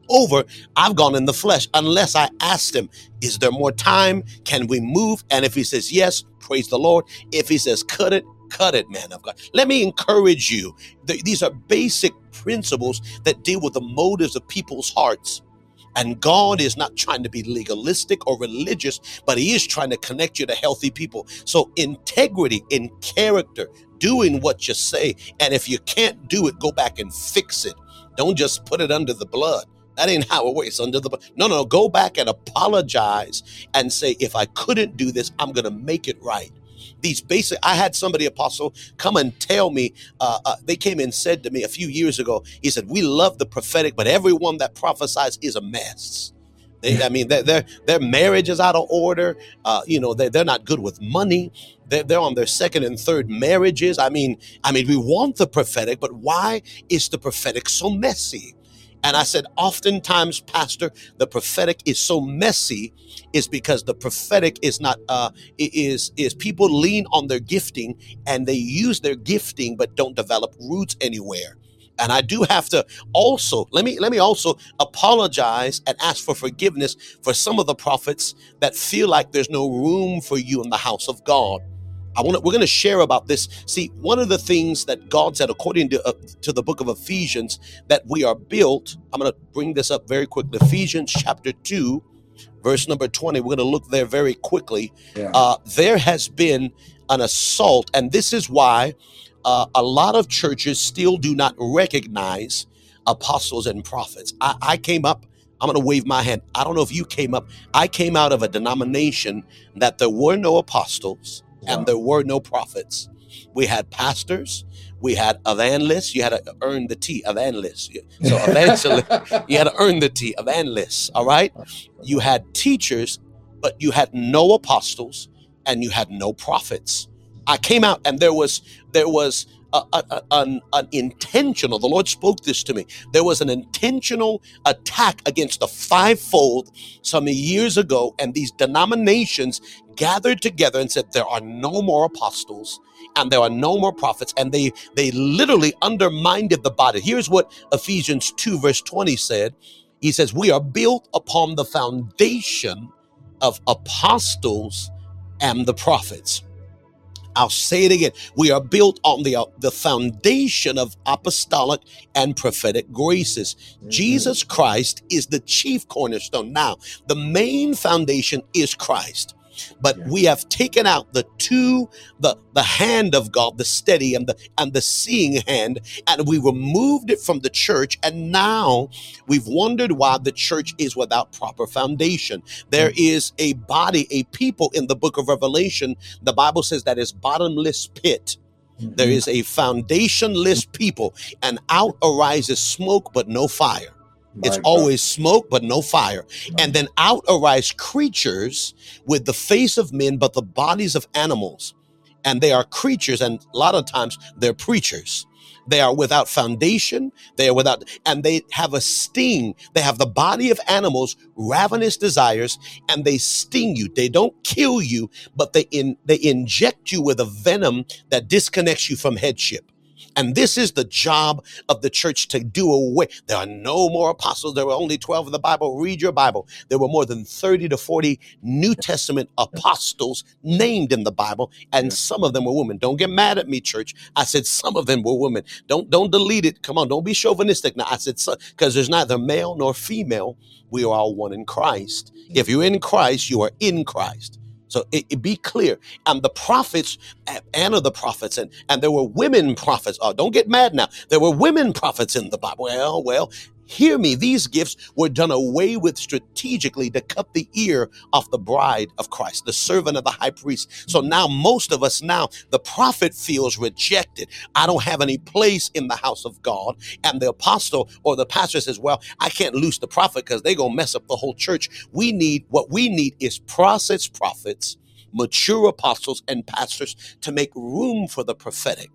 over, I've gone in the flesh unless I asked him, is there more time? Can we move? And if he says yes, praise the Lord. If he says cut it, cut it, man of God. Let me encourage you. Th- these are basic principles that deal with the motives of people's hearts. And God is not trying to be legalistic or religious, but he is trying to connect you to healthy people. So integrity in character, doing what you say. And if you can't do it, go back and fix it. Don't just put it under the blood. That ain't how it works, under the blood. No, no, go back and apologize and say, if I couldn't do this, I'm going to make it right. These basic, I had somebody, Apostle, come and tell me, uh, uh, they came and said to me a few years ago, he said, we love the prophetic, but everyone that prophesies is a mess. They, I mean, their their their marriage is out of order. Uh, you know, they they're not good with money. They're, they're on their second and third marriages. I mean, I mean, we want the prophetic, but why is the prophetic so messy? And I said, oftentimes, Pastor, the prophetic is so messy is because the prophetic is not, uh, is, is people lean on their gifting and they use their gifting, but don't develop roots anywhere. And I do have to also, let me, let me also apologize and ask for forgiveness for some of the prophets that feel like there's no room for you in the house of God. I want to, we're going to share about this. See, one of the things that God said, according to, uh, to the book of Ephesians, that we are built. I'm going to bring this up very quickly. Ephesians chapter two, verse number twenty. We're going to look there very quickly. Yeah. Uh, there has been an assault. And this is why uh, a lot of churches still do not recognize apostles and prophets. I, I came up. I'm going to wave my hand. I don't know if you came up. I came out of a denomination that there were no apostles. Wow. And there were no prophets. We had pastors. We had evangelists. You had to earn the T, evangelists. So evangelist, you had to earn the T, evangelists. All right. You had teachers, but you had no apostles and you had no prophets. I came out and there was there was a, a, a, an, an intentional. The Lord spoke this to me. There was an intentional attack against the fivefold some years ago, and these denominations gathered together and said there are no more apostles and there are no more prophets, and they they literally undermined the body. Here's what Ephesians two verse twenty said. He says, we are built upon the foundation of apostles and the prophets. I'll say it again. We are built on the, uh, the foundation of apostolic and prophetic graces. Mm-hmm. Jesus Christ is the chief cornerstone. Now, the main foundation is Christ. But yeah. we have taken out the two, the, the hand of God, the steady and the and the seeing hand, and we removed it from the church. And now we've wondered why the church is without proper foundation. There mm-hmm. is a body, a people in the book of Revelation. The Bible says that is bottomless pit. Mm-hmm. There is a foundationless people, and out arises smoke, but no fire. It's always smoke, but no fire. And then out arise creatures with the face of men, but the bodies of animals. And they are creatures, and a lot of times they're preachers. They are without foundation. They are without, and they have a sting. They have the body of animals, ravenous desires, and they sting you. They don't kill you, but they in, they inject you with a venom that disconnects you from headship. And this is the job of the church, to do away. There are no more apostles. There were only twelve in the Bible. Read your Bible. There were more than thirty to forty New Testament apostles named in the Bible. And some of them were women. Don't get mad at me, church. I said some of them were women. Don't, don't delete it. Come on. Don't be chauvinistic. Now I said, because there's neither male nor female. We are all one in Christ. If you're in Christ, you are in Christ. So it, it be clear. And the prophets, Anna the prophets, and, and there were women prophets. Oh, don't get mad now. There were women prophets in the Bible. Well, well, hear me. These gifts were done away with strategically to cut the ear off the bride of Christ, the servant of the high priest. So now most of us now, the prophet feels rejected. I don't have any place in the house of God. And the apostle or the pastor says, well, I can't loose the prophet because they're going to mess up the whole church. We need, what we need is process prophets, mature apostles and pastors to make room for the prophetic.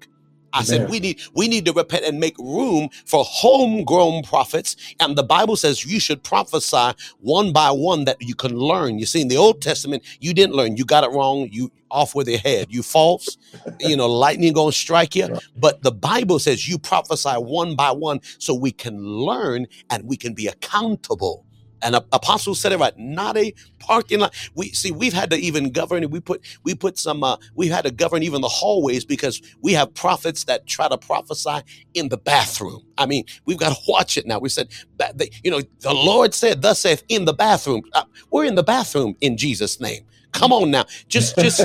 I said, Amen. we need we need to repent and make room for homegrown prophets. And the Bible says you should prophesy one by one that you can learn. You see, in the Old Testament, you didn't learn. You got it wrong. You off with your head. You false. You know, lightning gonna strike you. Right. But the Bible says you prophesy one by one so we can learn and we can be accountable. And a, Apostle said it right. Not a parking lot. We see we've had to even govern. We put we put some. Uh, we've had to govern even the hallways because we have prophets that try to prophesy in the bathroom. I mean, we've got to watch it now. We said, that they, you know, the Lord said, "Thus saith," in the bathroom. Uh, we're in the bathroom in Jesus' name. Come on now, just just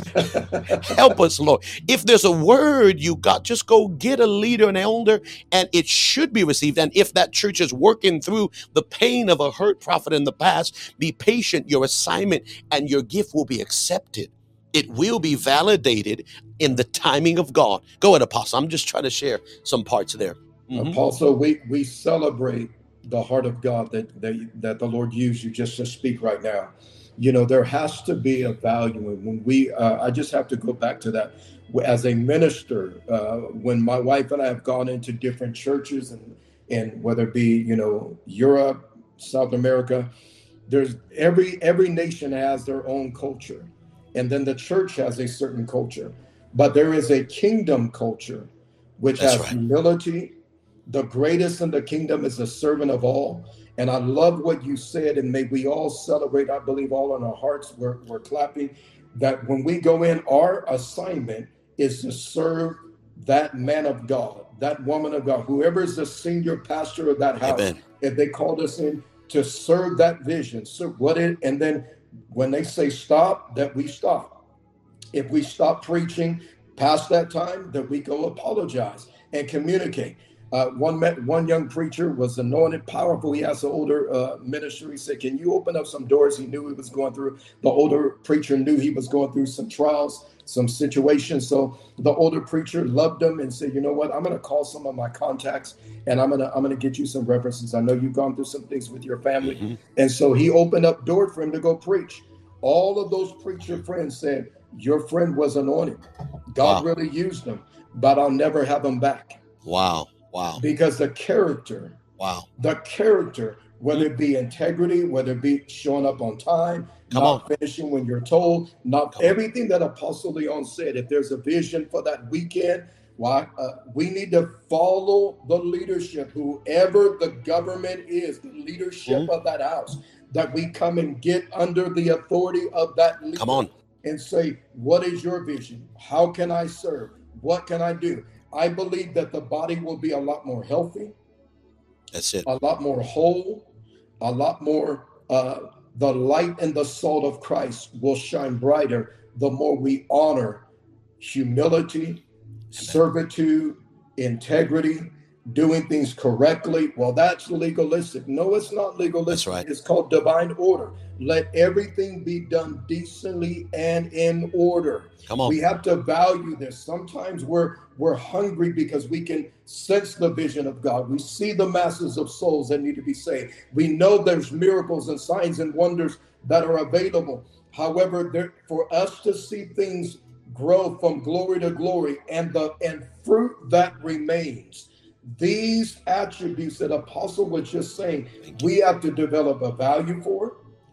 help us, Lord. If there's a word you got, just go get a leader, an elder, and it should be received. And if that church is working through the pain of a hurt prophet in the past, be patient. Your assignment and your gift will be accepted. It will be validated in the timing of God. Go ahead, Apostle. I'm just trying to share some parts there. Mm-hmm. Apostle, we we celebrate the heart of God that that, that the Lord used you just to speak right now. You know, there has to be a value when we, uh, I just have to go back to that. As a minister, uh, when my wife and I have gone into different churches and, and whether it be, you know, Europe, South America, there's every, every nation has their own culture. And then the church has a certain culture, but there is a kingdom culture, which That's has right. humility. The greatest in the kingdom is the servant of all. And I love what you said, and may we all celebrate, I believe all in our hearts, we're, we're clapping, that when we go in, our assignment is to serve that man of God, that woman of God, whoever is the senior pastor of that house. Amen. If they called us in to serve that vision, so what it, and then when they say stop, that we stop. If we stop preaching past that time, that we go apologize and communicate. Uh, one met, one young preacher was anointed, powerful. He has an older uh, minister. He said, "Can you open up some doors?" He knew he was going through. The older preacher knew he was going through some trials, some situations. So the older preacher loved him and said, "You know what? I'm going to call some of my contacts, and I'm going to I'm going to get you some references. I know you've gone through some things with your family." Mm-hmm. And so he opened up doors for him to go preach. All of those preacher friends said, "Your friend was anointed. God wow. really used him, but I'll never have him back." Wow. Wow. Because the character, wow, the character, whether it be integrity, whether it be showing up on time, Come not on. finishing when you're told, not Come everything on. That Apostle Leon said, if there's a vision for that weekend, why uh, we need to follow the leadership, whoever the government is, the leadership mm-hmm. of that house, that we come and get under the authority of that leader. Come on. And say, what is your vision? How can I serve? What can I do? I believe that the body will be a lot more healthy. That's it. A lot more whole, a lot more, uh, the light and the salt of Christ will shine brighter the more we honor humility, Amen. Servitude, integrity, doing things correctly. Well, that's legalistic. No, it's not legalistic. That's right. It's called divine order. Let everything be done decently and in order. Come on. We have to value this. Sometimes we're we're hungry because we can sense the vision of God. We see the masses of souls that need to be saved. We know there's miracles and signs and wonders that are available. However, there, for us to see things grow from glory to glory and the and fruit that remains, these attributes that Apostle was just saying, we have to develop a value for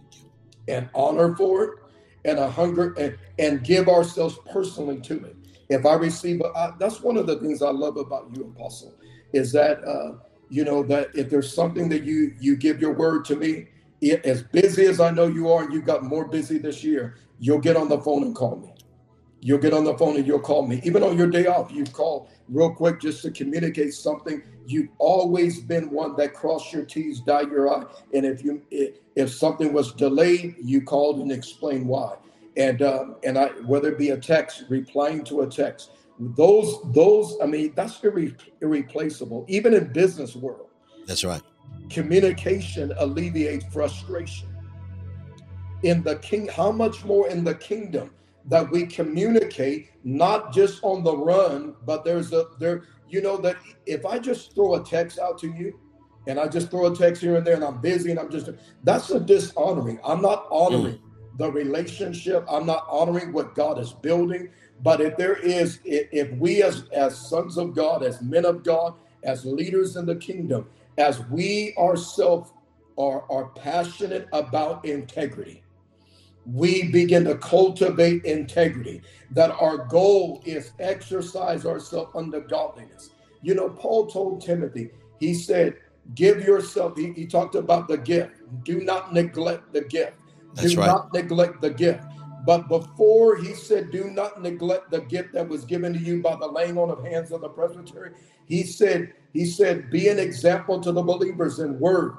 it, an honor for it, and a hunger, and, and give ourselves personally to it. If I receive, a, I, that's one of the things I love about you, Apostle, is that, uh, you know, that if there's something that you you give your word to me, it, as busy as I know you are, and you got more busy this year, you'll get on the phone and call me. You'll get on the phone and you'll call me. Even on your day off, you call real quick just to communicate something. You've always been one that crossed your T's, dot your I. And if you if, if something was delayed, you called and explained why. And um, and I whether it be a text, replying to a text, those those I mean that's irre, irreplaceable. Even in business world, that's right. Communication alleviates frustration. In the king, how much more in the kingdom that we communicate, not just on the run, but there's a there. You know that if I just throw a text out to you, and I just throw a text here and there, and I'm busy, and I'm just that's a dishonoring. I'm not honoring. Mm. the relationship. I'm not honoring what God is building. But if there is, if, if we as, as sons of God, as men of God, as leaders in the kingdom, as we ourselves are, are passionate about integrity, we begin to cultivate integrity, that our goal is exercise ourselves under godliness. You know, Paul told Timothy, he said, give yourself, he, he talked about the gift. Do not neglect the gift. That's Do right. not neglect the gift. But before he said, do not neglect the gift that was given to you by the laying on of hands of the presbytery, he said, he said, be an example to the believers in word,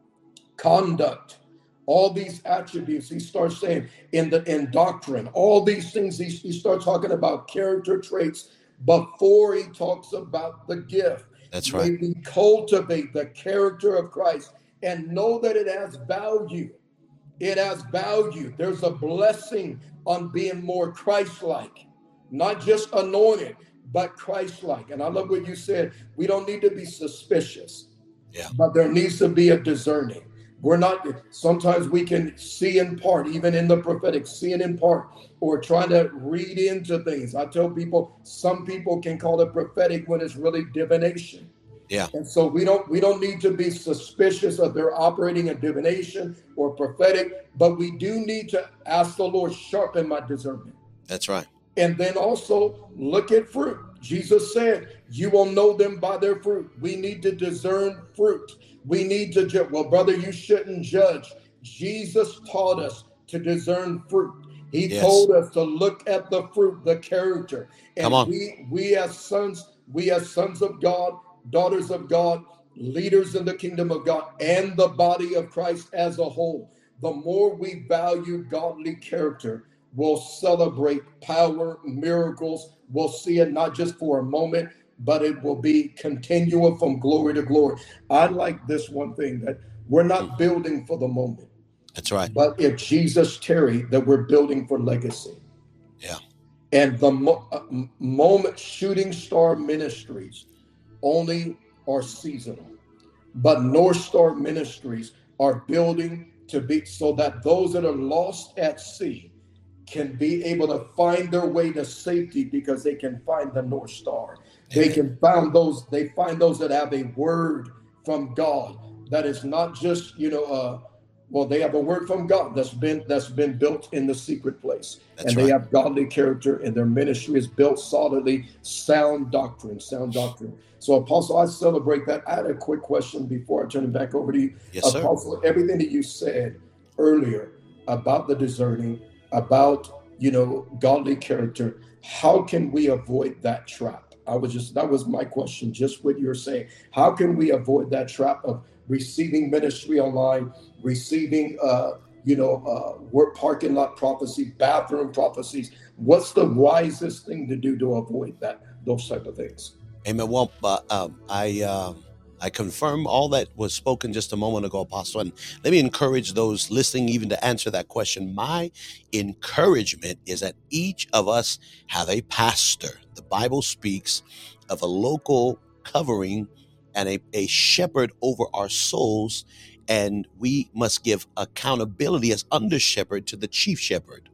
conduct, all these attributes. He starts saying in the in doctrine, all these things. He, he starts talking about character traits before he talks about the gift. That's May right. we cultivate the character of Christ and know that it has value. It has value. There's a blessing on being more Christ-like, not just anointed, but Christ-like. And I love what you said. We don't need to be suspicious, Yeah. but there needs to be a discerning. We're not, sometimes we can see in part, even in the prophetic, seeing in part, or trying to read into things. I tell people, some people can call it prophetic when it's really divination. Yeah. And so we don't we don't need to be suspicious of their operating in divination or prophetic, but we do need to ask the Lord, sharpen my discernment. That's right. And then also look at fruit. Jesus said, you will know them by their fruit. We need to discern fruit. We need to judge. Well, brother, you shouldn't judge. Jesus taught us to discern fruit. He Yes. told us to look at the fruit, the character. And Come on. we we as sons, we as sons of God, daughters of God, leaders in the kingdom of God, and the body of Christ as a whole, the more we value godly character, we'll celebrate power, miracles. We'll see it not just for a moment, but it will be continual from glory to glory. I like this one thing, that we're not building for the moment. That's right. But if Jesus tarry, that we're building for legacy. Yeah. And the mo- uh, moment shooting star ministries only are seasonal, but North Star Ministries are building to be so that those that are lost at sea can be able to find their way to safety because they can find the North Star. They can find those, they find those that have a word from God that is not just, you know, uh, well, they have a word from God that's been that's been built in the secret place. That's and right. They have godly character, and their ministry is built solidly, sound doctrine, sound doctrine. So, Apostle, I celebrate that. I had a quick question before I turn it back over to you. Yes, sir. Apostle, everything that you said earlier about the discerning, about, you know, godly character, how can we avoid that trap? I was just, that was my question, just what you're saying. How can we avoid that trap of receiving ministry online, receiving, uh, you know, uh, work parking lot prophecy, bathroom prophecies? What's the wisest thing to do to avoid that, those type of things? Amen. Well, uh, um, I uh, I confirm all that was spoken just a moment ago, Apostle. And let me encourage those listening even to answer that question. My encouragement is that each of us have a pastor. The Bible speaks of a local covering and a, a shepherd over our souls, and we must give accountability as under shepherd to the chief shepherd.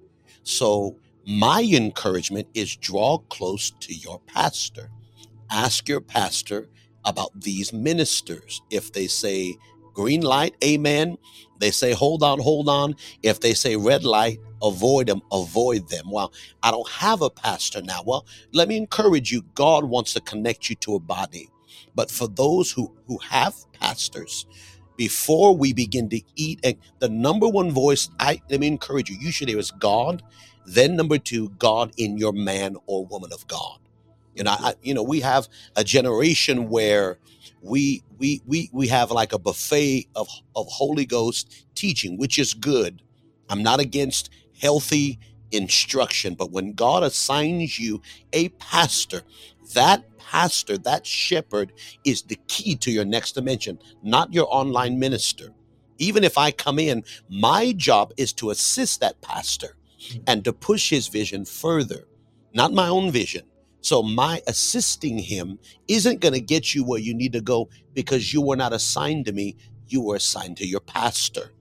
So my encouragement is draw close to your pastor. Ask your pastor about these ministers. If they say green light, amen. They say, hold on, hold on. If they say red light, avoid them, avoid them. Well, I don't have a pastor now. Well, let me encourage you. God wants to connect you to a body. But for those who, who have pastors, before we begin to eat, and the number one voice, I let me encourage you, you should hear is God. Then number two, God in your man or woman of God. You know, I, you know, we have a generation where we we we we have like a buffet of of Holy Ghost teaching, which is good. I'm not against healthy instruction, but when God assigns you a pastor, that pastor, that shepherd is the key to your next dimension, not your online minister. Even if I come in, my job is to assist that pastor and to push his vision further, not my own vision. So my assisting him isn't going to get you where you need to go because you were not assigned to me. You were assigned to your pastor.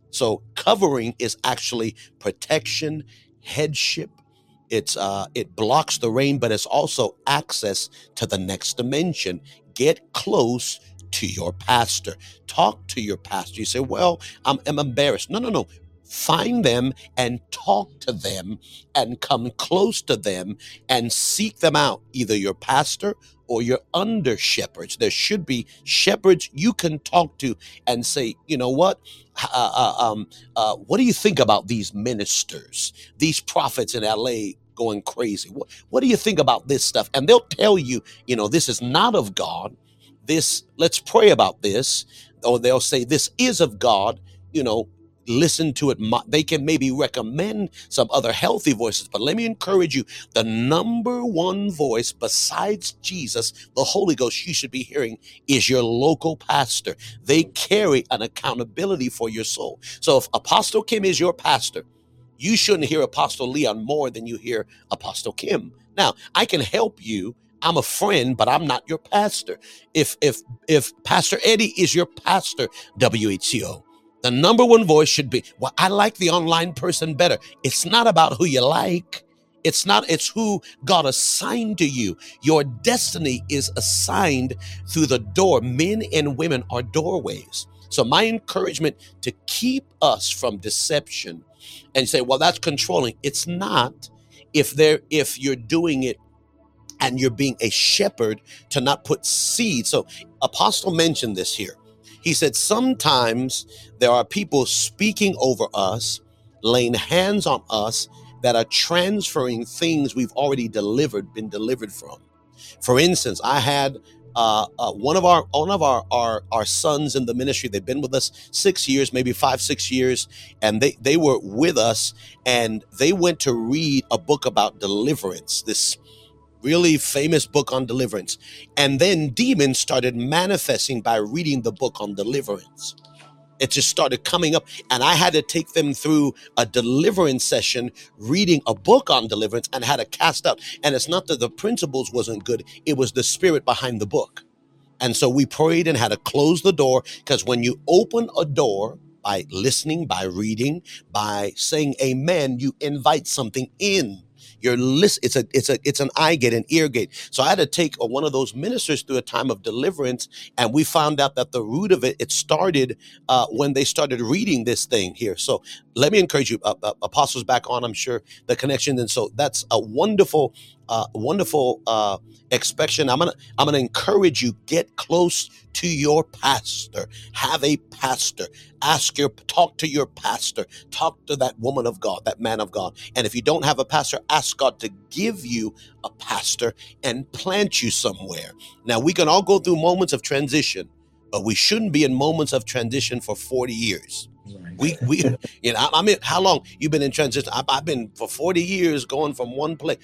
So covering is actually protection, headship. It's uh, it blocks the rain, but it's also access to the next dimension. Get close to your pastor. Talk to your pastor. You say, "Well, I'm, I'm embarrassed." No, no, no. Find them and talk to them, and come close to them and seek them out. Either your pastor or your under shepherds. There should be shepherds you can talk to and say, "You know what? Uh, uh, um, uh, what do you think about these ministers, these prophets in L A going crazy? What, what do you think about this stuff?" And they'll tell you, you know, this is not of God. This, let's pray about this. Or they'll say, this is of God. You know, listen to it. They can maybe recommend some other healthy voices, but let me encourage you. The number one voice besides Jesus, the Holy Ghost, you should be hearing is your local pastor. They carry an accountability for your soul. So if Apostle Kim is your pastor, you shouldn't hear Apostle Leon more than you hear Apostle Kim. Now, I can help you. I'm a friend, but I'm not your pastor. If if if Pastor Eddie is your pastor, W H C O, the number one voice should be, well, I like the online person better. It's not about who you like. It's not, it's who God assigned to you. Your destiny is assigned through the door. Men and women are doorways. So my encouragement to keep us from deception and say, well, that's controlling. It's not if they're, if you're doing it and you're being a shepherd to not put seed. So Apostle mentioned this here. He said, sometimes there are people speaking over us, laying hands on us that are transferring things we've already delivered, been delivered from. For instance, I had uh, uh, one of our one of our, our our sons in the ministry. They've been with us six years, maybe five, six years, and they they were with us, and they went to read a book about deliverance. This really famous book on deliverance. And then demons started manifesting by reading the book on deliverance. It just started coming up, and I had to take them through a deliverance session, reading a book on deliverance, and had to cast out. And it's not that the principles wasn't good. It was the spirit behind the book. And so we prayed and had to close the door, because when you open a door by listening, by reading, by saying amen, you invite something in. You're list. It's a, it's a, it's an eye gate, an ear gate. So I had to take a, one of those ministers through a time of deliverance, and we found out that the root of it, it started uh, when they started reading this thing here. So let me encourage you, uh, uh, Apostles back on, I'm sure the connection. And so that's a wonderful, uh, wonderful uh, expression. I'm gonna, I'm gonna encourage you, get close to your pastor. Have a pastor. Ask your, talk to your pastor. Talk to that woman of God, that man of God. And if you don't have a pastor, ask God to give you a pastor and plant you somewhere. Now, we can all go through moments of transition, but we shouldn't be in moments of transition for forty years. Right. We, we, you know, I mean, how long you've been in transition? I've, I've been for forty years going from one place.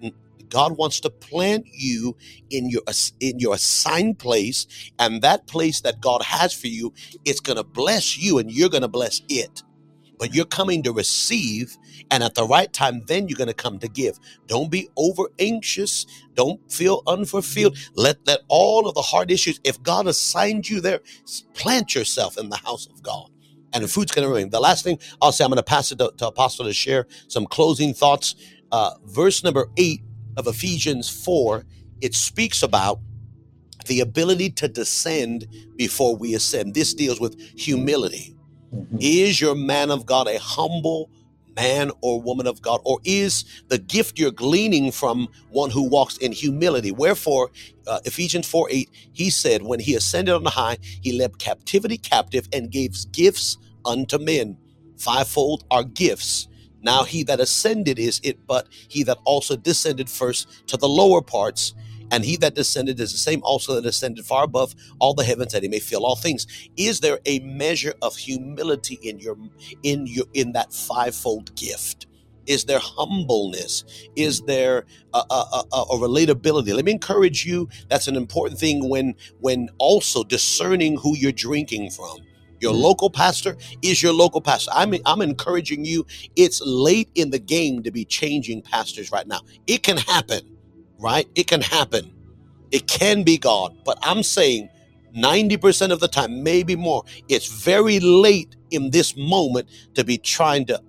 God wants to plant you in your in your assigned place, and that place that God has for you, it's going to bless you and you're going to bless it. But you're coming to receive, and at the right time, then you're going to come to give. Don't be over anxious. Don't feel unfulfilled. Let let all of the hard issues, if God assigned you there, plant yourself in the house of God, and the fruit's going to remain. The last thing I'll say, I'm going to pass it to, to Apostle to share some closing thoughts. Uh, verse number eight of Ephesians four, it speaks about the ability to descend before we ascend. This deals with humility. Mm-hmm. Is your man of God a humble man or woman of God, or is the gift you're gleaning from one who walks in humility? Wherefore, uh, Ephesians four eight, he said, when he ascended on high, he led captivity captive and gave gifts unto men. Fivefold are gifts. Now he that ascended is it, but he that also descended first to the lower parts. And he that descended is the same also that ascended far above all the heavens, that he may fill all things. Is there a measure of humility in your in your in that fivefold gift? Is there humbleness? Is there a, a, a, a relatability? Let me encourage you. That's an important thing when when also discerning who you're drinking from. Your local pastor is your local pastor. I'm, I'm encouraging you. It's late in the game to be changing pastors right now. It can happen, right? It can happen. It can be God. But I'm saying ninety percent of the time, maybe more, it's very late in this moment to be trying to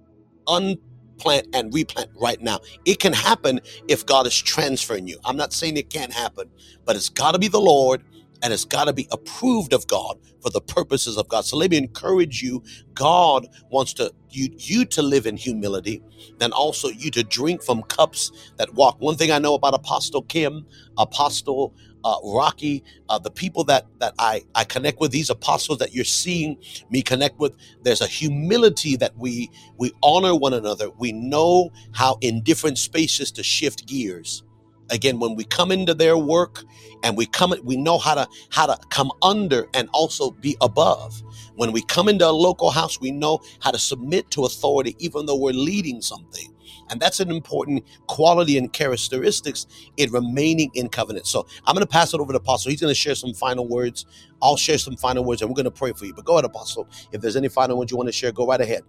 unplant and replant right now. It can happen if God is transferring you. I'm not saying it can't happen, but it's got to be the Lord, and it's got to be approved of God for the purposes of God. So let me encourage you. God wants to you, you to live in humility, and also you to drink from cups that walk. One thing I know about Apostle Kim, Apostle uh, Rocky, uh, the people that that I, I connect with, these apostles that you're seeing me connect with, there's a humility that we we honor one another. We know how in different spaces to shift gears. Again, when we come into their work and we come, we know how to how to come under and also be above. When we come into a local house, we know how to submit to authority, even though we're leading something. And that's an important quality and characteristics in remaining in covenant. So I'm going to pass it over to Apostle. He's going to share some final words. I'll share some final words, and we're going to pray for you. But go ahead, Apostle. If there's any final words you want to share, go right ahead.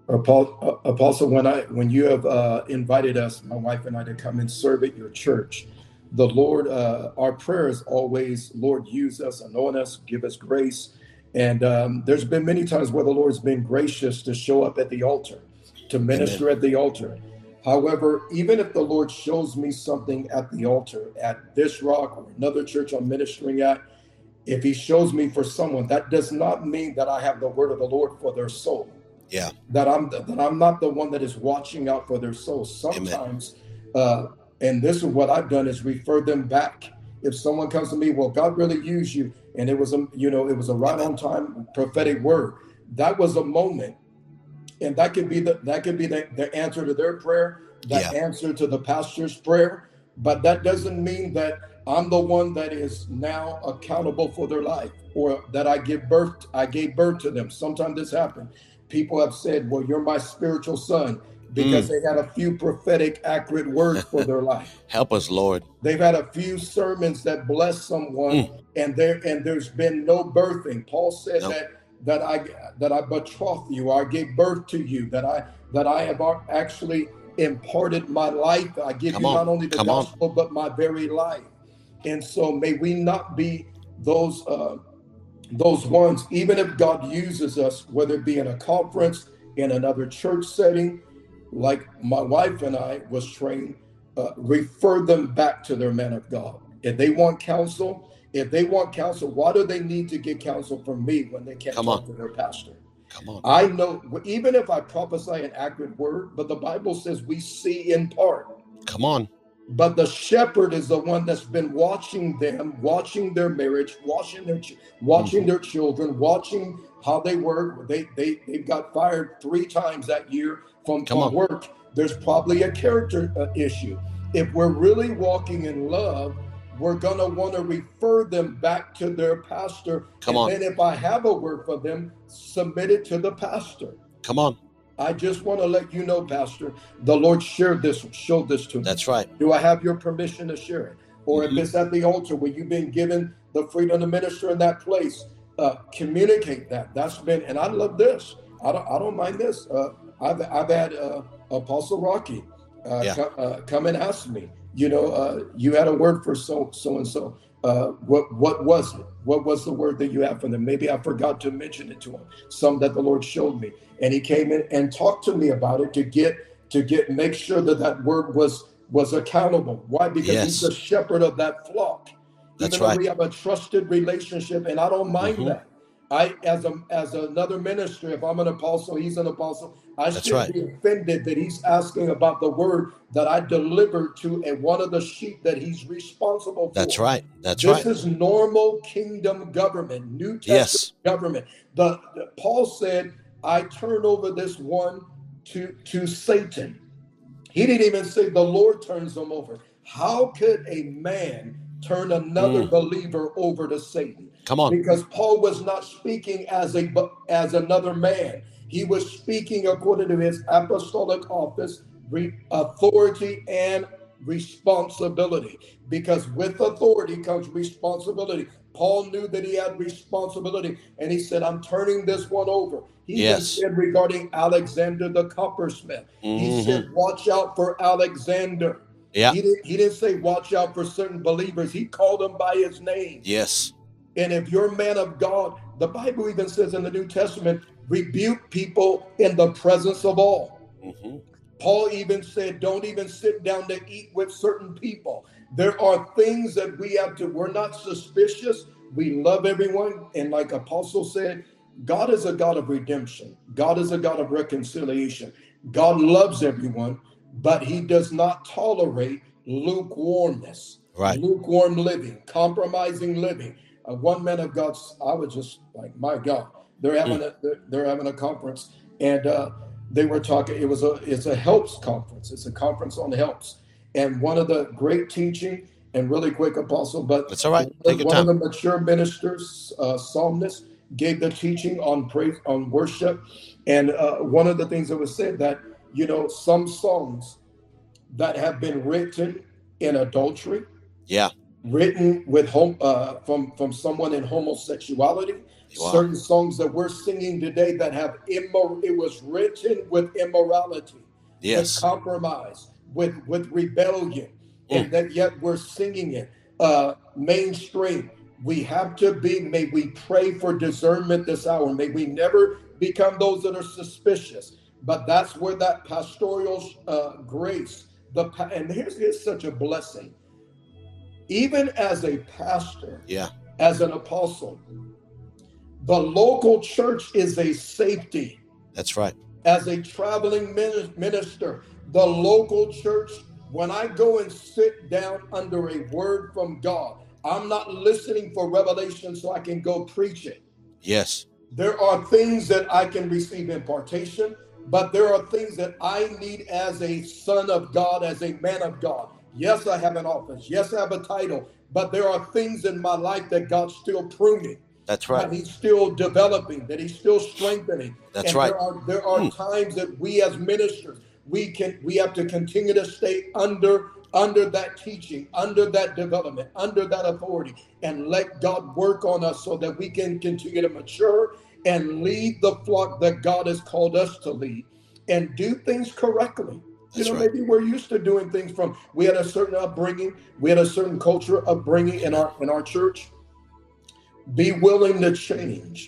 Apostle, when I when you have uh, invited us, my wife and I, to come and serve at your church, the Lord, uh, our prayer is always, Lord, use us, anoint us, give us grace. And um, there's been many times where the Lord's been gracious to show up at the altar, to minister Amen. At the altar. However, even if the Lord shows me something at the altar, at this rock or another church I'm ministering at, if he shows me for someone, that does not mean that I have the word of the Lord for their soul. Yeah, that I'm that I'm not the one that is watching out for their souls. Sometimes, uh, and this is what I've done, is refer them back. If someone comes to me, well, God really used you, and it was a you know it was a right on time prophetic word. That was a moment, and that could be the that could be the, the answer to their prayer, that yeah. answer to the pastor's prayer. But that doesn't mean that I'm the one that is now accountable for their life, or that I give birth. I gave birth to them. Sometimes this happened. People have said, well, you're my spiritual son, because mm. they had a few prophetic, accurate words for their life. Help us, Lord. They've had a few sermons that bless someone, mm. and there and there's been no birthing. Paul said nope. that that I that I betrothed you, I gave birth to you, that I that I have actually imparted my life. I give Come you on. Not only the Come gospel, on. but my very life. And so may we not be those uh, those ones, even if God uses us, whether it be in a conference, in another church setting, like my wife and I was trained, uh, refer them back to their man of God. If they want counsel, if they want counsel, why do they need to get counsel from me when they can't Come talk on. To their pastor? Come on. I know, even if I prophesy an accurate word, but the Bible says we see in part. Come on. But the shepherd is the one that's been watching them, watching their marriage, watching their watching mm-hmm. their children, watching how they work. They they they got fired three times that year from, from work. There's probably a character uh, issue. If we're really walking in love, we're gonna want to refer them back to their pastor. Come and on. then if I have a word for them, submit it to the pastor. Come on. I just want to let you know, Pastor, the Lord shared this, showed this to me. That's right. Do I have your permission to share it? Or mm-hmm. if it's at the altar where you've been given the freedom to minister in that place, uh, communicate that. That's been, and I love this. I don't, I don't mind this. Uh, I've, I've had uh, Apostle Rocky uh, yeah. co- uh, come and ask me, you know, uh, you had a word for so, so and so. Uh, what what was it? What was the word that you had for them? Maybe I forgot to mention it to him. Some that the Lord showed me, and he came in and talked to me about it to get to get make sure that that word was was accountable. Why? Because yes. he's the shepherd of that flock. That's Even right. though we have a trusted relationship, and I don't mind mm-hmm. that. I, as a as another minister, if I'm an apostle, he's an apostle. I That's should right. be offended that he's asking about the word that I delivered to a, one of the sheep that he's responsible for. That's right. That's this right. This is normal kingdom government, New Testament yes. government. The, the Paul said, "I turn over this one to to Satan." He didn't even say the Lord turns them over. How could a man turn another mm. believer over to Satan? Come on. Because Paul was not speaking as a as another man. He was speaking according to his apostolic office, re, authority, and responsibility. Because with authority comes responsibility. Paul knew that he had responsibility, and he said, "I'm turning this one over." He yes. even said regarding Alexander the coppersmith, mm-hmm. he said, "Watch out for Alexander." Yeah. He didn't, he didn't say watch out for certain believers. He called them by his name. Yes. And if you're a man of God, the Bible even says in the New Testament, rebuke people in the presence of all. Mm-hmm. Paul even said, don't even sit down to eat with certain people. There are things that we have to, we're not suspicious. We love everyone. And like Apostle said, God is a God of redemption. God is a God of reconciliation. God loves everyone, but he does not tolerate lukewarmness, right? Lukewarm living, compromising living. Uh, one man of God, I was just like, my God, they're having mm. a they're, they're having a conference, and uh, they were talking. It was a it's a helps conference. It's a conference on helps, and one of the great teaching and really quick, Apostle, but that's all right. Take one, one of the mature ministers, uh, psalmists, gave the teaching on praise, on worship, and uh, one of the things that was said that you know some songs that have been written in adultery, yeah, written with home uh, from from someone in homosexuality. Wow. Certain songs that we're singing today that have immor- it was written with immorality, yes, with compromise, with with rebellion, mm. and that yet we're singing it uh, mainstream. We have to be. May we pray for discernment this hour. May we never become those that are suspicious. But that's where that pastoral uh, grace. The and here's here's such a blessing. Even as a pastor, yeah, as an apostle, the local church is a safety. That's right. As a traveling minister, the local church, when I go and sit down under a word from God, I'm not listening for revelation so I can go preach it. Yes. There are things that I can receive impartation, but there are things that I need as a son of God, as a man of God. Yes, I have an office. Yes, I have a title, but there are things in my life that God's still pruning. That's right. That he's still developing, that he's still strengthening. That's and right. There are there are mm. times that we as ministers, we can we have to continue to stay under under that teaching, under that development, under that authority, and let God work on us so that we can continue to mature and lead the flock that God has called us to lead and do things correctly. That's you know, right. Maybe we're used to doing things from, we had a certain upbringing, we had a certain culture upbringing in our in our church. Be willing to change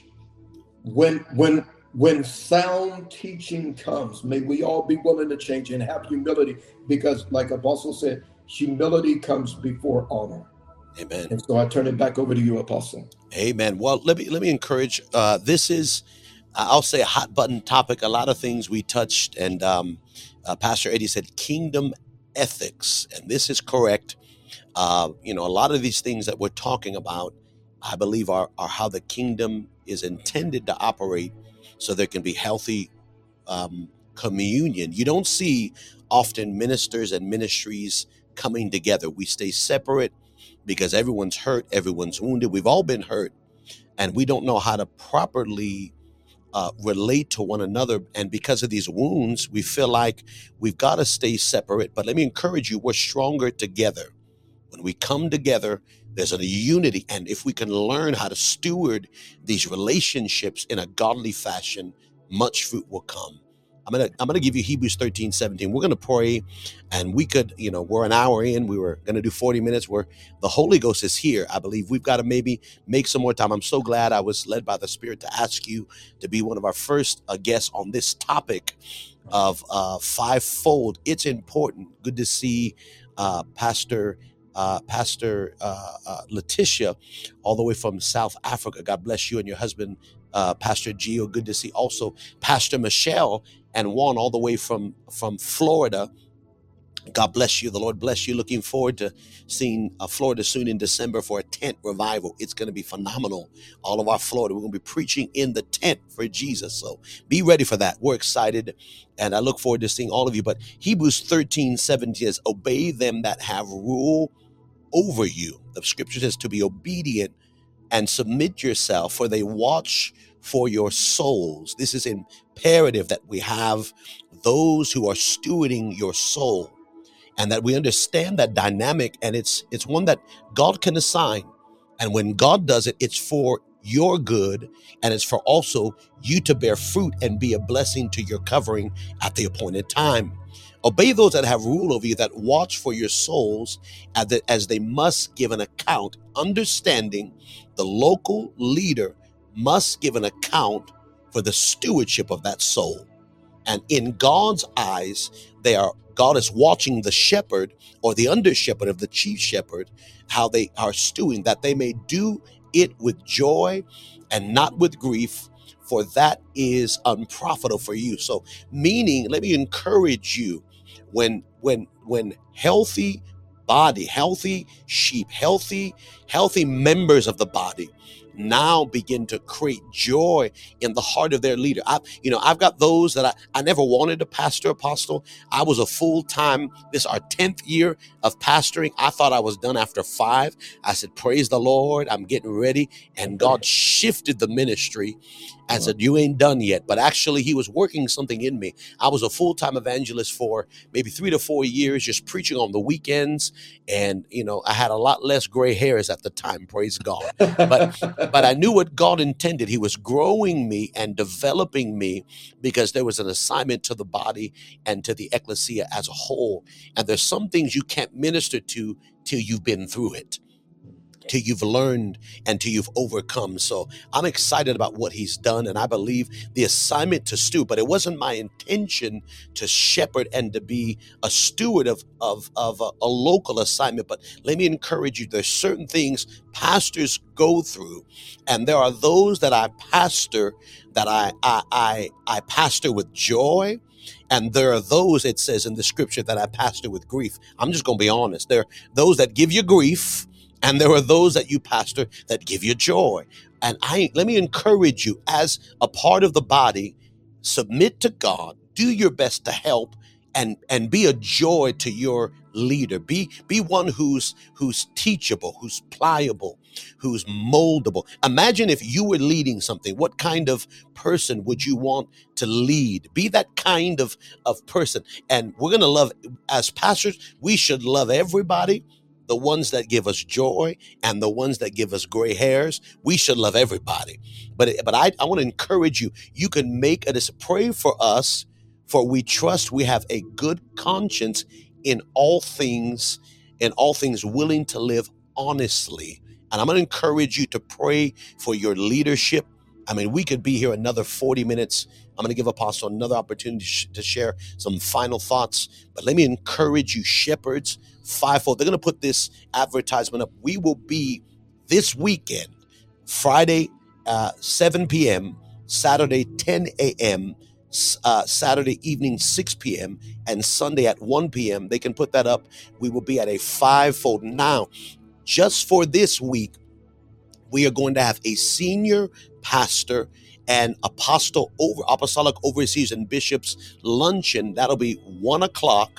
when when when sound teaching comes. May we all be willing to change and have humility, because like Apostle said, humility comes before honor. Amen. And so I turn it back over to you, Apostle. Amen. Well, let me let me encourage. Uh, this is, I'll say, a hot button topic. A lot of things we touched, and um, uh, Pastor Eddie said kingdom ethics, and this is correct. Uh, you know, a lot of these things that we're talking about, I believe, are, are how the kingdom is intended to operate, so there can be healthy um, communion. You don't see often ministers and ministries coming together. We stay separate because everyone's hurt, everyone's wounded. We've all been hurt, and we don't know how to properly uh, relate to one another. And because of these wounds, we feel like we've got to stay separate. But let me encourage you, we're stronger together. When we come together, there's a unity. And if we can learn how to steward these relationships in a godly fashion, much fruit will come. I'm going to I'm going to give you Hebrews thirteen, seventeen. We're going to pray, and we could, you know, we're an hour in. We were going to do forty minutes where the Holy Ghost is here. I believe we've got to maybe make some more time. I'm so glad I was led by the Spirit to ask you to be one of our first uh, guests on this topic of uh, fivefold. It's important. Good to see uh, Pastor Uh, Pastor uh, uh, Letitia, all the way from South Africa. God bless you and your husband, uh, Pastor Gio. Good to see also Pastor Michelle and Juan, all the way from, from Florida. God bless you. The Lord bless you. Looking forward to seeing uh, Florida soon in December for a tent revival. It's going to be phenomenal. All of our Florida, we're going to be preaching in the tent for Jesus. So be ready for that. We're excited, and I look forward to seeing all of you. But Hebrews thirteen, seventeen says, obey them that have rule over you. The scripture says to be obedient and submit yourself, for they watch for your souls. This is imperative that we have those who are stewarding your soul, and that we understand that dynamic. And it's it's one that God can assign. And when God does it, it's for your good, and it's for also you to bear fruit and be a blessing to your covering at the appointed time. Obey those that have rule over you, that watch for your souls, as that- as they must give an account, understanding the local leader must give an account for the stewardship of that soul. And in God's eyes, they are God is watching the shepherd or the under shepherd of the chief shepherd, how they are stewing, that they may do it with joy and not with grief, for that is unprofitable for you. So, meaning, let me encourage you, when when when healthy body, healthy sheep, healthy, healthy members of the body now begin to create joy in the heart of their leader. I, you know, I've got those that I, I never wanted to pastor, Apostle. I was a full-time, this is our tenth year of pastoring. I thought I was done after five. I said, praise the Lord, I'm getting ready. And God shifted the ministry and said, you ain't done yet. But actually, he was working something in me. I was a full-time evangelist for maybe three to four years, just preaching on the weekends. And, you know, I had a lot less gray hairs at the time, praise God. But but I knew what God intended. He was growing me and developing me because there was an assignment to the body and to the ecclesia as a whole. And there's some things you can't minister to till you've been through it, till you've learned and till you've overcome. So I'm excited about what he's done. And I believe the assignment to steward, but it wasn't my intention to shepherd and to be a steward of, of, of a, a local assignment. But let me encourage you, there's certain things pastors go through. And there are those that I pastor that I, I, I, I pastor with joy. And there are those, it says in the scripture, that I pastor with grief. I'm just going to be honest. There are those that give you grief, and there are those that you pastor that give you joy. And I let me encourage you, as a part of the body, submit to God, do your best to help, and and be a joy to your leader. Be be one who's who's teachable, who's pliable, who's moldable. Imagine if you were leading something. What kind of person would you want to lead? Be that kind of, of person. And we're going to love, as pastors, we should love everybody. The ones that give us joy and the ones that give us gray hairs, we should love everybody. But but I, I want to encourage you. You can make a pray for us, for we trust we have a good conscience in all things, in all things willing to live honestly. And I'm going to encourage you to pray for your leadership. I mean, we could be here another forty minutes. I'm going to give Apostle another opportunity to share some final thoughts. But let me encourage you, shepherds, fivefold. They're going to put this advertisement up. We will be this weekend, Friday, uh, seven p.m., Saturday, ten a.m., uh, Saturday evening, six p.m., and Sunday at one p.m. They can put that up. We will be at a fivefold. Now, just for this week, we are going to have a senior pastor and apostle over apostolic overseers and bishops luncheon. That'll be one o'clock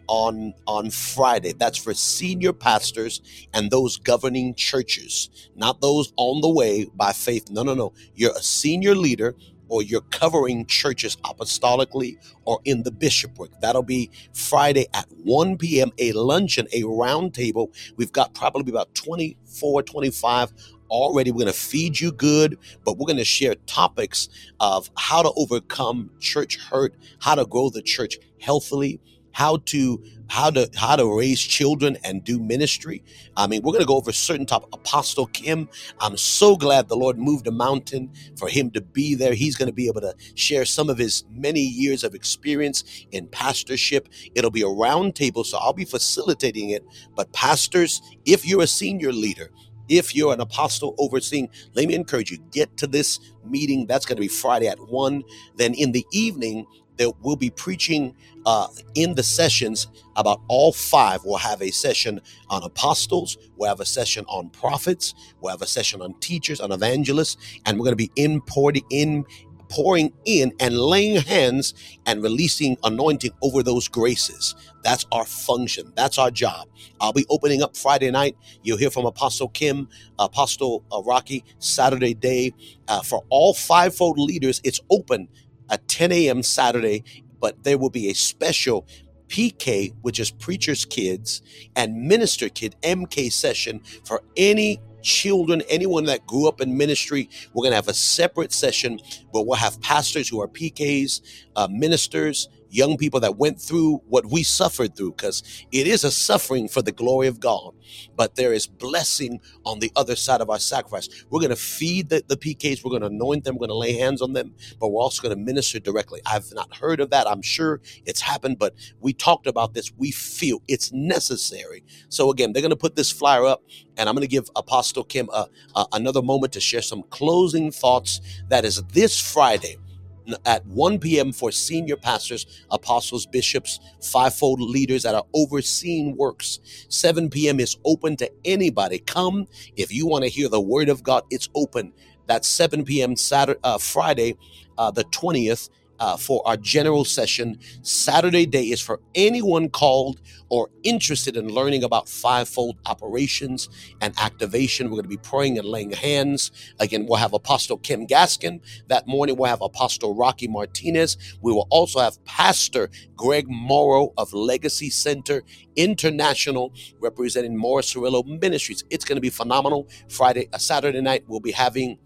on on Friday. That's for senior pastors and those governing churches, not those on the way by faith. No, no, no. You're a senior leader, or you're covering churches apostolically or in the bishopric. That'll be Friday at one p.m., a luncheon, a round table. We've got probably about twenty-four, twenty-five already. We're going to feed you good, but we're going to share topics of how to overcome church hurt, how to grow the church healthily, how to how to how to raise children and do ministry. I mean, we're going to go over certain topics. Apostle Kim, I'm so glad the Lord moved a mountain for him to be there. He's going to be able to share some of his many years of experience in pastorship. It'll be a round table, so I'll be facilitating it. But pastors, if you're a senior leader, if you're an apostle overseeing, let me encourage you, get to this meeting. That's going to be Friday at one. Then in the evening, there will be preaching uh, in the sessions about all five. We'll have a session on apostles. We'll have a session on prophets. We'll have a session on teachers, on evangelists. And we're going to be importing in, pouring in and laying hands and releasing anointing over those graces. That's our function. That's our job. I'll be opening up Friday night. You'll hear from Apostle Kim, Apostle uh, Rocky, Saturday day. Uh, for all fivefold leaders, it's open at ten a.m. Saturday, but there will be a special P K, which is Preacher's Kids, and Minister Kid, M K session for any children, anyone that grew up in ministry. We're going to have a separate session where we'll have pastors who are P Ks, uh, ministers, young people that went through what we suffered through, because it is a suffering for the glory of God, but there is blessing on the other side of our sacrifice. We're going to feed the, the P Ks. We're going to anoint them. We're going to lay hands on them, but we're also going to minister directly. I've not heard of that. I'm sure it's happened, but we talked about this. We feel it's necessary. So again, they're going to put this flyer up, and I'm going to give Apostle Kim uh, uh, another moment to share some closing thoughts. That is this Friday at one p.m. for senior pastors, apostles, bishops, fivefold leaders that are overseeing works. seven p.m. is open to anybody. Come if you want to hear the word of God. It's open. That's seven p.m. Saturday, uh, Friday, uh, the twentieth. Uh, for our general session. Saturday day is for anyone called or interested in learning about fivefold operations and activation. We're going to be praying and laying hands. Again, we'll have Apostle Kim Gaskin. That morning, we'll have Apostle Rocky Martinez. We will also have Pastor Greg Morrow of Legacy Center International, representing Morris Cirillo Ministries. It's going to be phenomenal. Friday, uh, Saturday night, we'll be having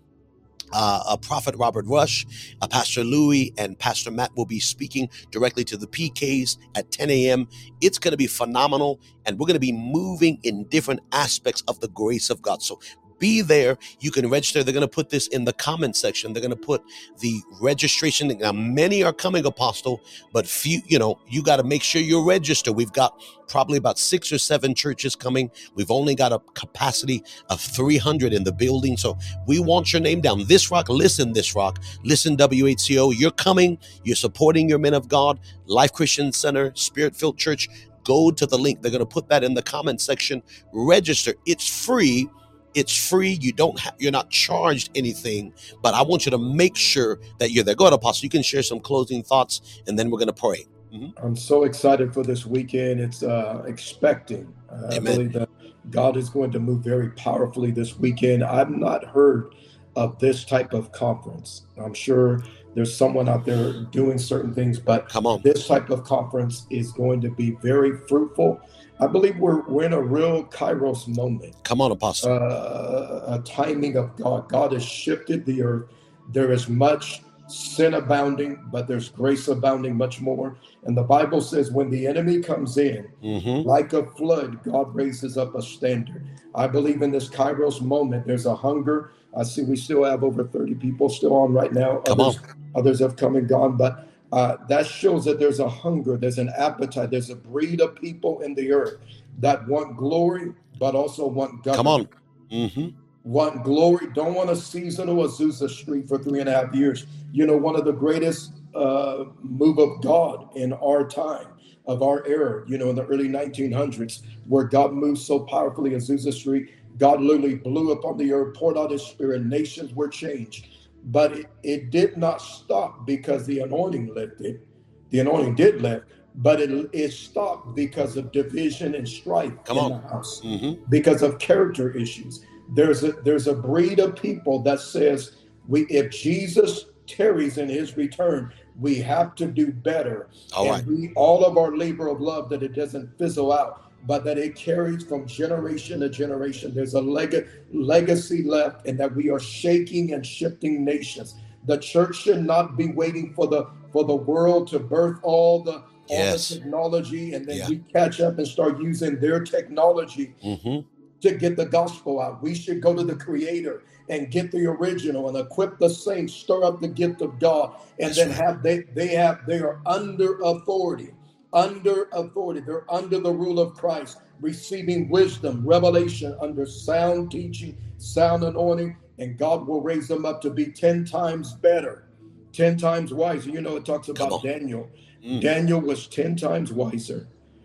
Uh, a Prophet Robert Rush, uh, Pastor Louis, and Pastor Matt will be speaking directly to the P Ks at ten a.m. It's going to be phenomenal, and we're going to be moving in different aspects of the grace of God. So be there. You can register. They're going to put this in the comment section. They're going to put the registration. Now, many are coming, Apostle, but few, you know, you got to make sure you're registered. We've got probably about six or seven churches coming. We've only got a capacity of three hundred in the building. So we want your name down. This Rock, listen, This Rock, listen, W H C O. You're coming. You're supporting your men of God, Life Christian Center, Spirit-Filled Church. Go to the link. They're going to put that in the comment section. Register. It's free. It's free. You don't have, you're not charged anything, but I want you to make sure that you're there. Go ahead, Apostle. You can share some closing thoughts, and then we're going to pray. Mm-hmm. I'm so excited for this weekend. It's uh, expecting. Uh, I believe that God is going to move very powerfully this weekend. I've not heard of this type of conference. I'm sure there's someone out there doing certain things, but Come on. This type of conference is going to be very fruitful. I believe we're we're in a real Kairos moment. Come on, Apostle. Uh, a timing of God. God has shifted the earth. There is much sin abounding, but there's grace abounding much more. And the Bible says when the enemy comes in, mm-hmm. like a flood, God raises up a standard. I believe in this Kairos moment, there's a hunger. I see we still have over thirty people still on right now. Come others, on. Others have come and gone, but uh, that shows that there's a hunger, there's an appetite, there's a breed of people in the earth that want glory, but also want government. Come on. Mm-hmm. Want glory, don't want a seasonal Azusa Street for three and a half years. You know, one of the greatest uh, move of God in our time, of our era, you know, in the early nineteen hundreds, where God moved so powerfully, Azusa Street, God literally blew up on the earth, poured out his spirit, nations were changed. But it, it did not stop because the anointing lifted. The anointing did lift, but it, it stopped because of division and strife Come in on. the house, Mm-hmm. because of character issues. There's a there's a breed of people that says we if Jesus tarries in his return, we have to do better. All and right. we all of our labor of love, that it doesn't fizzle out, but that it carries from generation to generation. There's a leg- legacy left, and that we are shaking and shifting nations. The church should not be waiting for the for the world to birth all the all Yes. the technology, and then Yeah. we catch up and start using their technology Mm-hmm. to get the gospel out. We should go to the creator and get the original and equip the saints, stir up the gift of God, and That's then right. have they they have they are under authority, under authority. They're under the rule of Christ, receiving wisdom, revelation, under sound teaching, sound anointing, and God will raise them up to be ten times better, ten times wiser. You know, it talks about Daniel. Mm. Daniel was ten times wiser.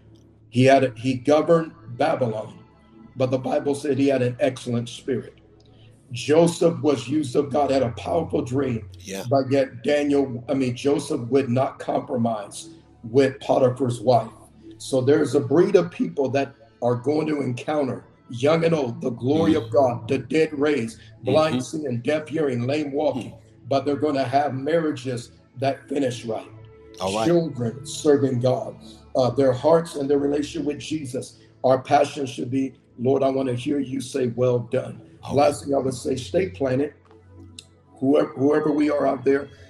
He had a, he governed Babylon, but the Bible said he had an excellent spirit. Joseph was used of God, had a powerful dream, Yeah. but yet Daniel, I mean, Joseph would not compromise with Potiphar's wife. So there's a breed of people that are going to encounter, young and old, the glory mm-hmm. of God, the dead raised, blind mm-hmm. seeing, deaf hearing, lame walking, mm-hmm. but they're going to have marriages that finish right. All right. Children serving God, uh, their hearts and their relationship with Jesus. Our passion should be, Lord, I want to hear you say, well done. All Last right. thing I would say, stay planted. Whoever, whoever we are out there,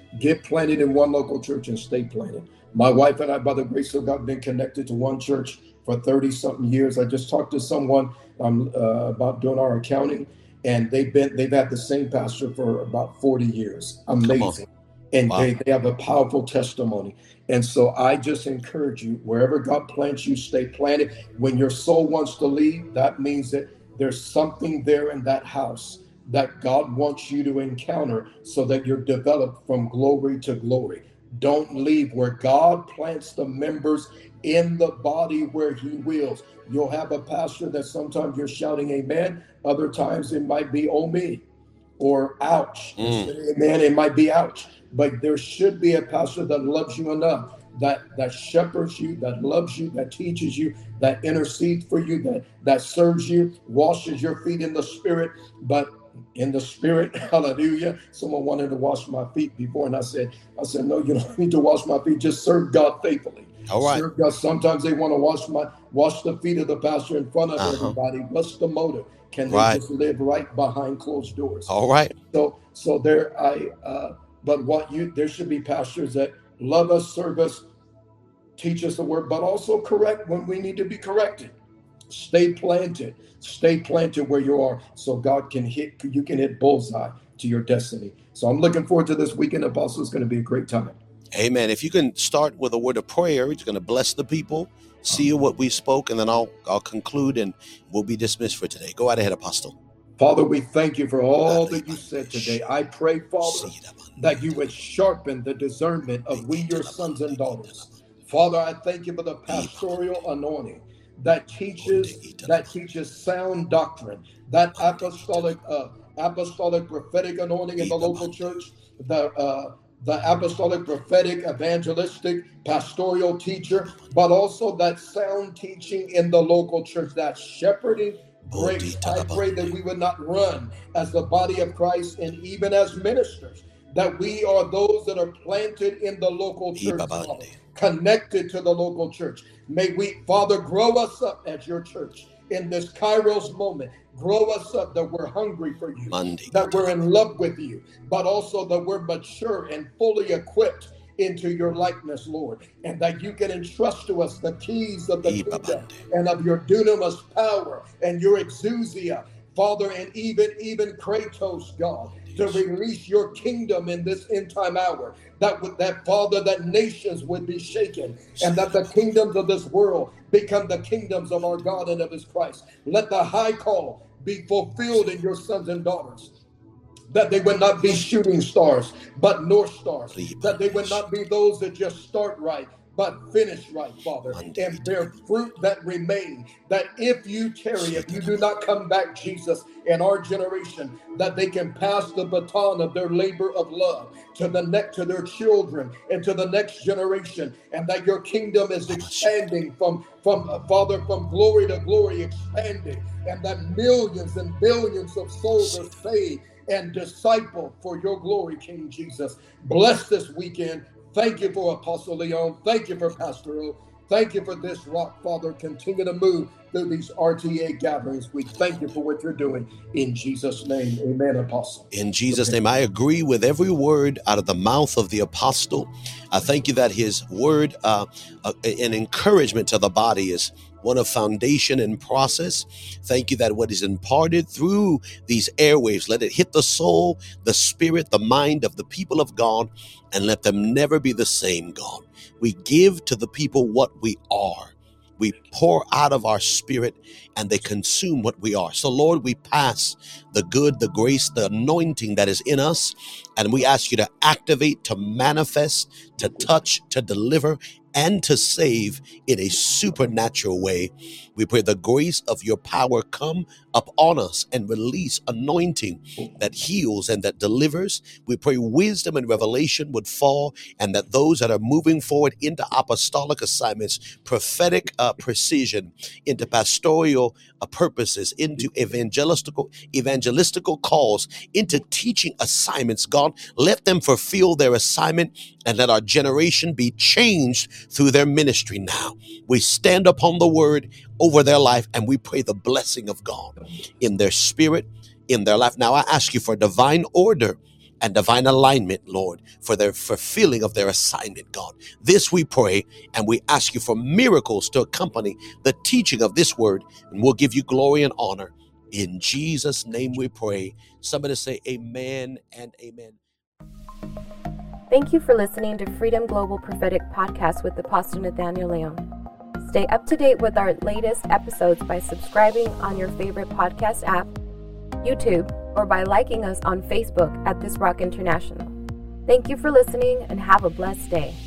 Get planted in one local church and stay planted. My wife and I, by the grace of God, been connected to one church for thirty something years. I just talked to someone um, uh, about doing our accounting, and they've been they've had the same pastor for about forty years. Amazing. And wow. they, they have a powerful testimony. And so I just encourage you, wherever God plants you, stay planted. When your soul wants to leave, that means that there's something there in that house that God wants you to encounter so that you're developed from glory to glory. Don't leave. Where God plants the members in the body where he wills. You'll have a pastor that sometimes you're shouting amen. Other times it might be oh me or ouch. Mm. Amen. It might be ouch. But there should be a pastor that loves you enough, that that shepherds you, that loves you, that teaches you, that intercedes for you, that that serves you, washes your feet in the spirit. But in the spirit, hallelujah. Someone wanted to wash my feet before, and I said, I said, no, you don't need to wash my feet. Just serve God faithfully. All right. Serve God. Sometimes they want to wash my wash the feet of the pastor in front of uh-huh. everybody. What's the motive? Can they right. just live right behind closed doors? All right. So, so there, I. Uh, but what you there should be pastors that love us, serve us, teach us the word, but also correct when we need to be corrected. Stay planted. Stay planted where you are, so God can hit. You can hit bullseye to your destiny. So I'm looking forward to this weekend, Apostle. It's going to be a great time. Amen. If you can start with a word of prayer, it's going to bless the people. See what we spoke, and then I'll I'll conclude, and we'll be dismissed for today. Go right ahead, Apostle. Father, we thank you for all that you said today. I pray, Father, that you would sharpen the discernment of we, your sons and daughters. Father, I thank you for the pastoral anointing that teaches that teaches sound doctrine, that apostolic uh, apostolic prophetic anointing in the local church, the uh, the apostolic prophetic evangelistic pastoral teacher, but also that sound teaching in the local church, that shepherding grace. I pray that we would not run as the body of Christ and even as ministers, that we are those that are planted in the local church, Father, connected to the local church. May we, Father, grow us up as your church in this Kairos moment. Grow us up that we're hungry for you, Monday. That we're in love with you, but also that we're mature and fully equipped into your likeness, Lord, and that you can entrust to us the keys of the kingdom and of your dunamis power and your exousia, Father, and even, even Kratos, God, to release your kingdom in this end time hour, that would, that Father, that nations would be shaken and that the kingdoms of this world become the kingdoms of our God and of his Christ. Let the high call be fulfilled in your sons and daughters, that they would not be shooting stars, but north stars, that they would not be those that just start right, but finish right, Father, and bear fruit that remain, that if you tarry, if you do not come back, Jesus, in our generation, that they can pass the baton of their labor of love to the next, to their children and to the next generation, and that your kingdom is expanding from, from uh, Father, from glory to glory, expanding, and that millions and billions of souls are saved and disciple for your glory, King Jesus. Bless this weekend. Thank you for Apostle Leon. Thank you for Pastor O. Thank you for this rock, Father. Continue to move through these R T A gatherings. We thank you for what you're doing. In Jesus' name, amen, Apostle. In Jesus' name, I agree with every word out of the mouth of the apostle. I thank you that his word, uh, uh, an encouragement to the body, is one of foundation and process. Thank you that what is imparted through these airwaves, let it hit the soul, the spirit, the mind of the people of God, and let them never be the same, God. We give to the people what we are. We pour out of our spirit and they consume what we are. So Lord, we pass the good, the grace, the anointing that is in us. And we ask you to activate, to manifest, to touch, to deliver, and to save in a supernatural way. We pray the grace of your power come upon us and release anointing that heals and that delivers. We pray wisdom and revelation would fall, and that those that are moving forward into apostolic assignments, prophetic uh, precision, into pastoral uh, purposes, into evangelistical, evangelistical calls, into teaching assignments, God, let them fulfill their assignment and let our generation be changed through their ministry now. We stand upon the word over their life and we pray the blessing of God in their spirit, in their life. Now I ask you for divine order and divine alignment, Lord, for their fulfilling of their assignment, God. This we pray, and we ask you for miracles to accompany the teaching of this word, and we'll give you glory and honor. In Jesus' name we pray. Somebody say amen and amen. Thank you for listening to Freedom Global Prophetic Podcast with Apostle Nathaniel Leon. Stay up to date with our latest episodes by subscribing on your favorite podcast app, YouTube, or by liking us on Facebook at This Rock International. Thank you for listening and have a blessed day.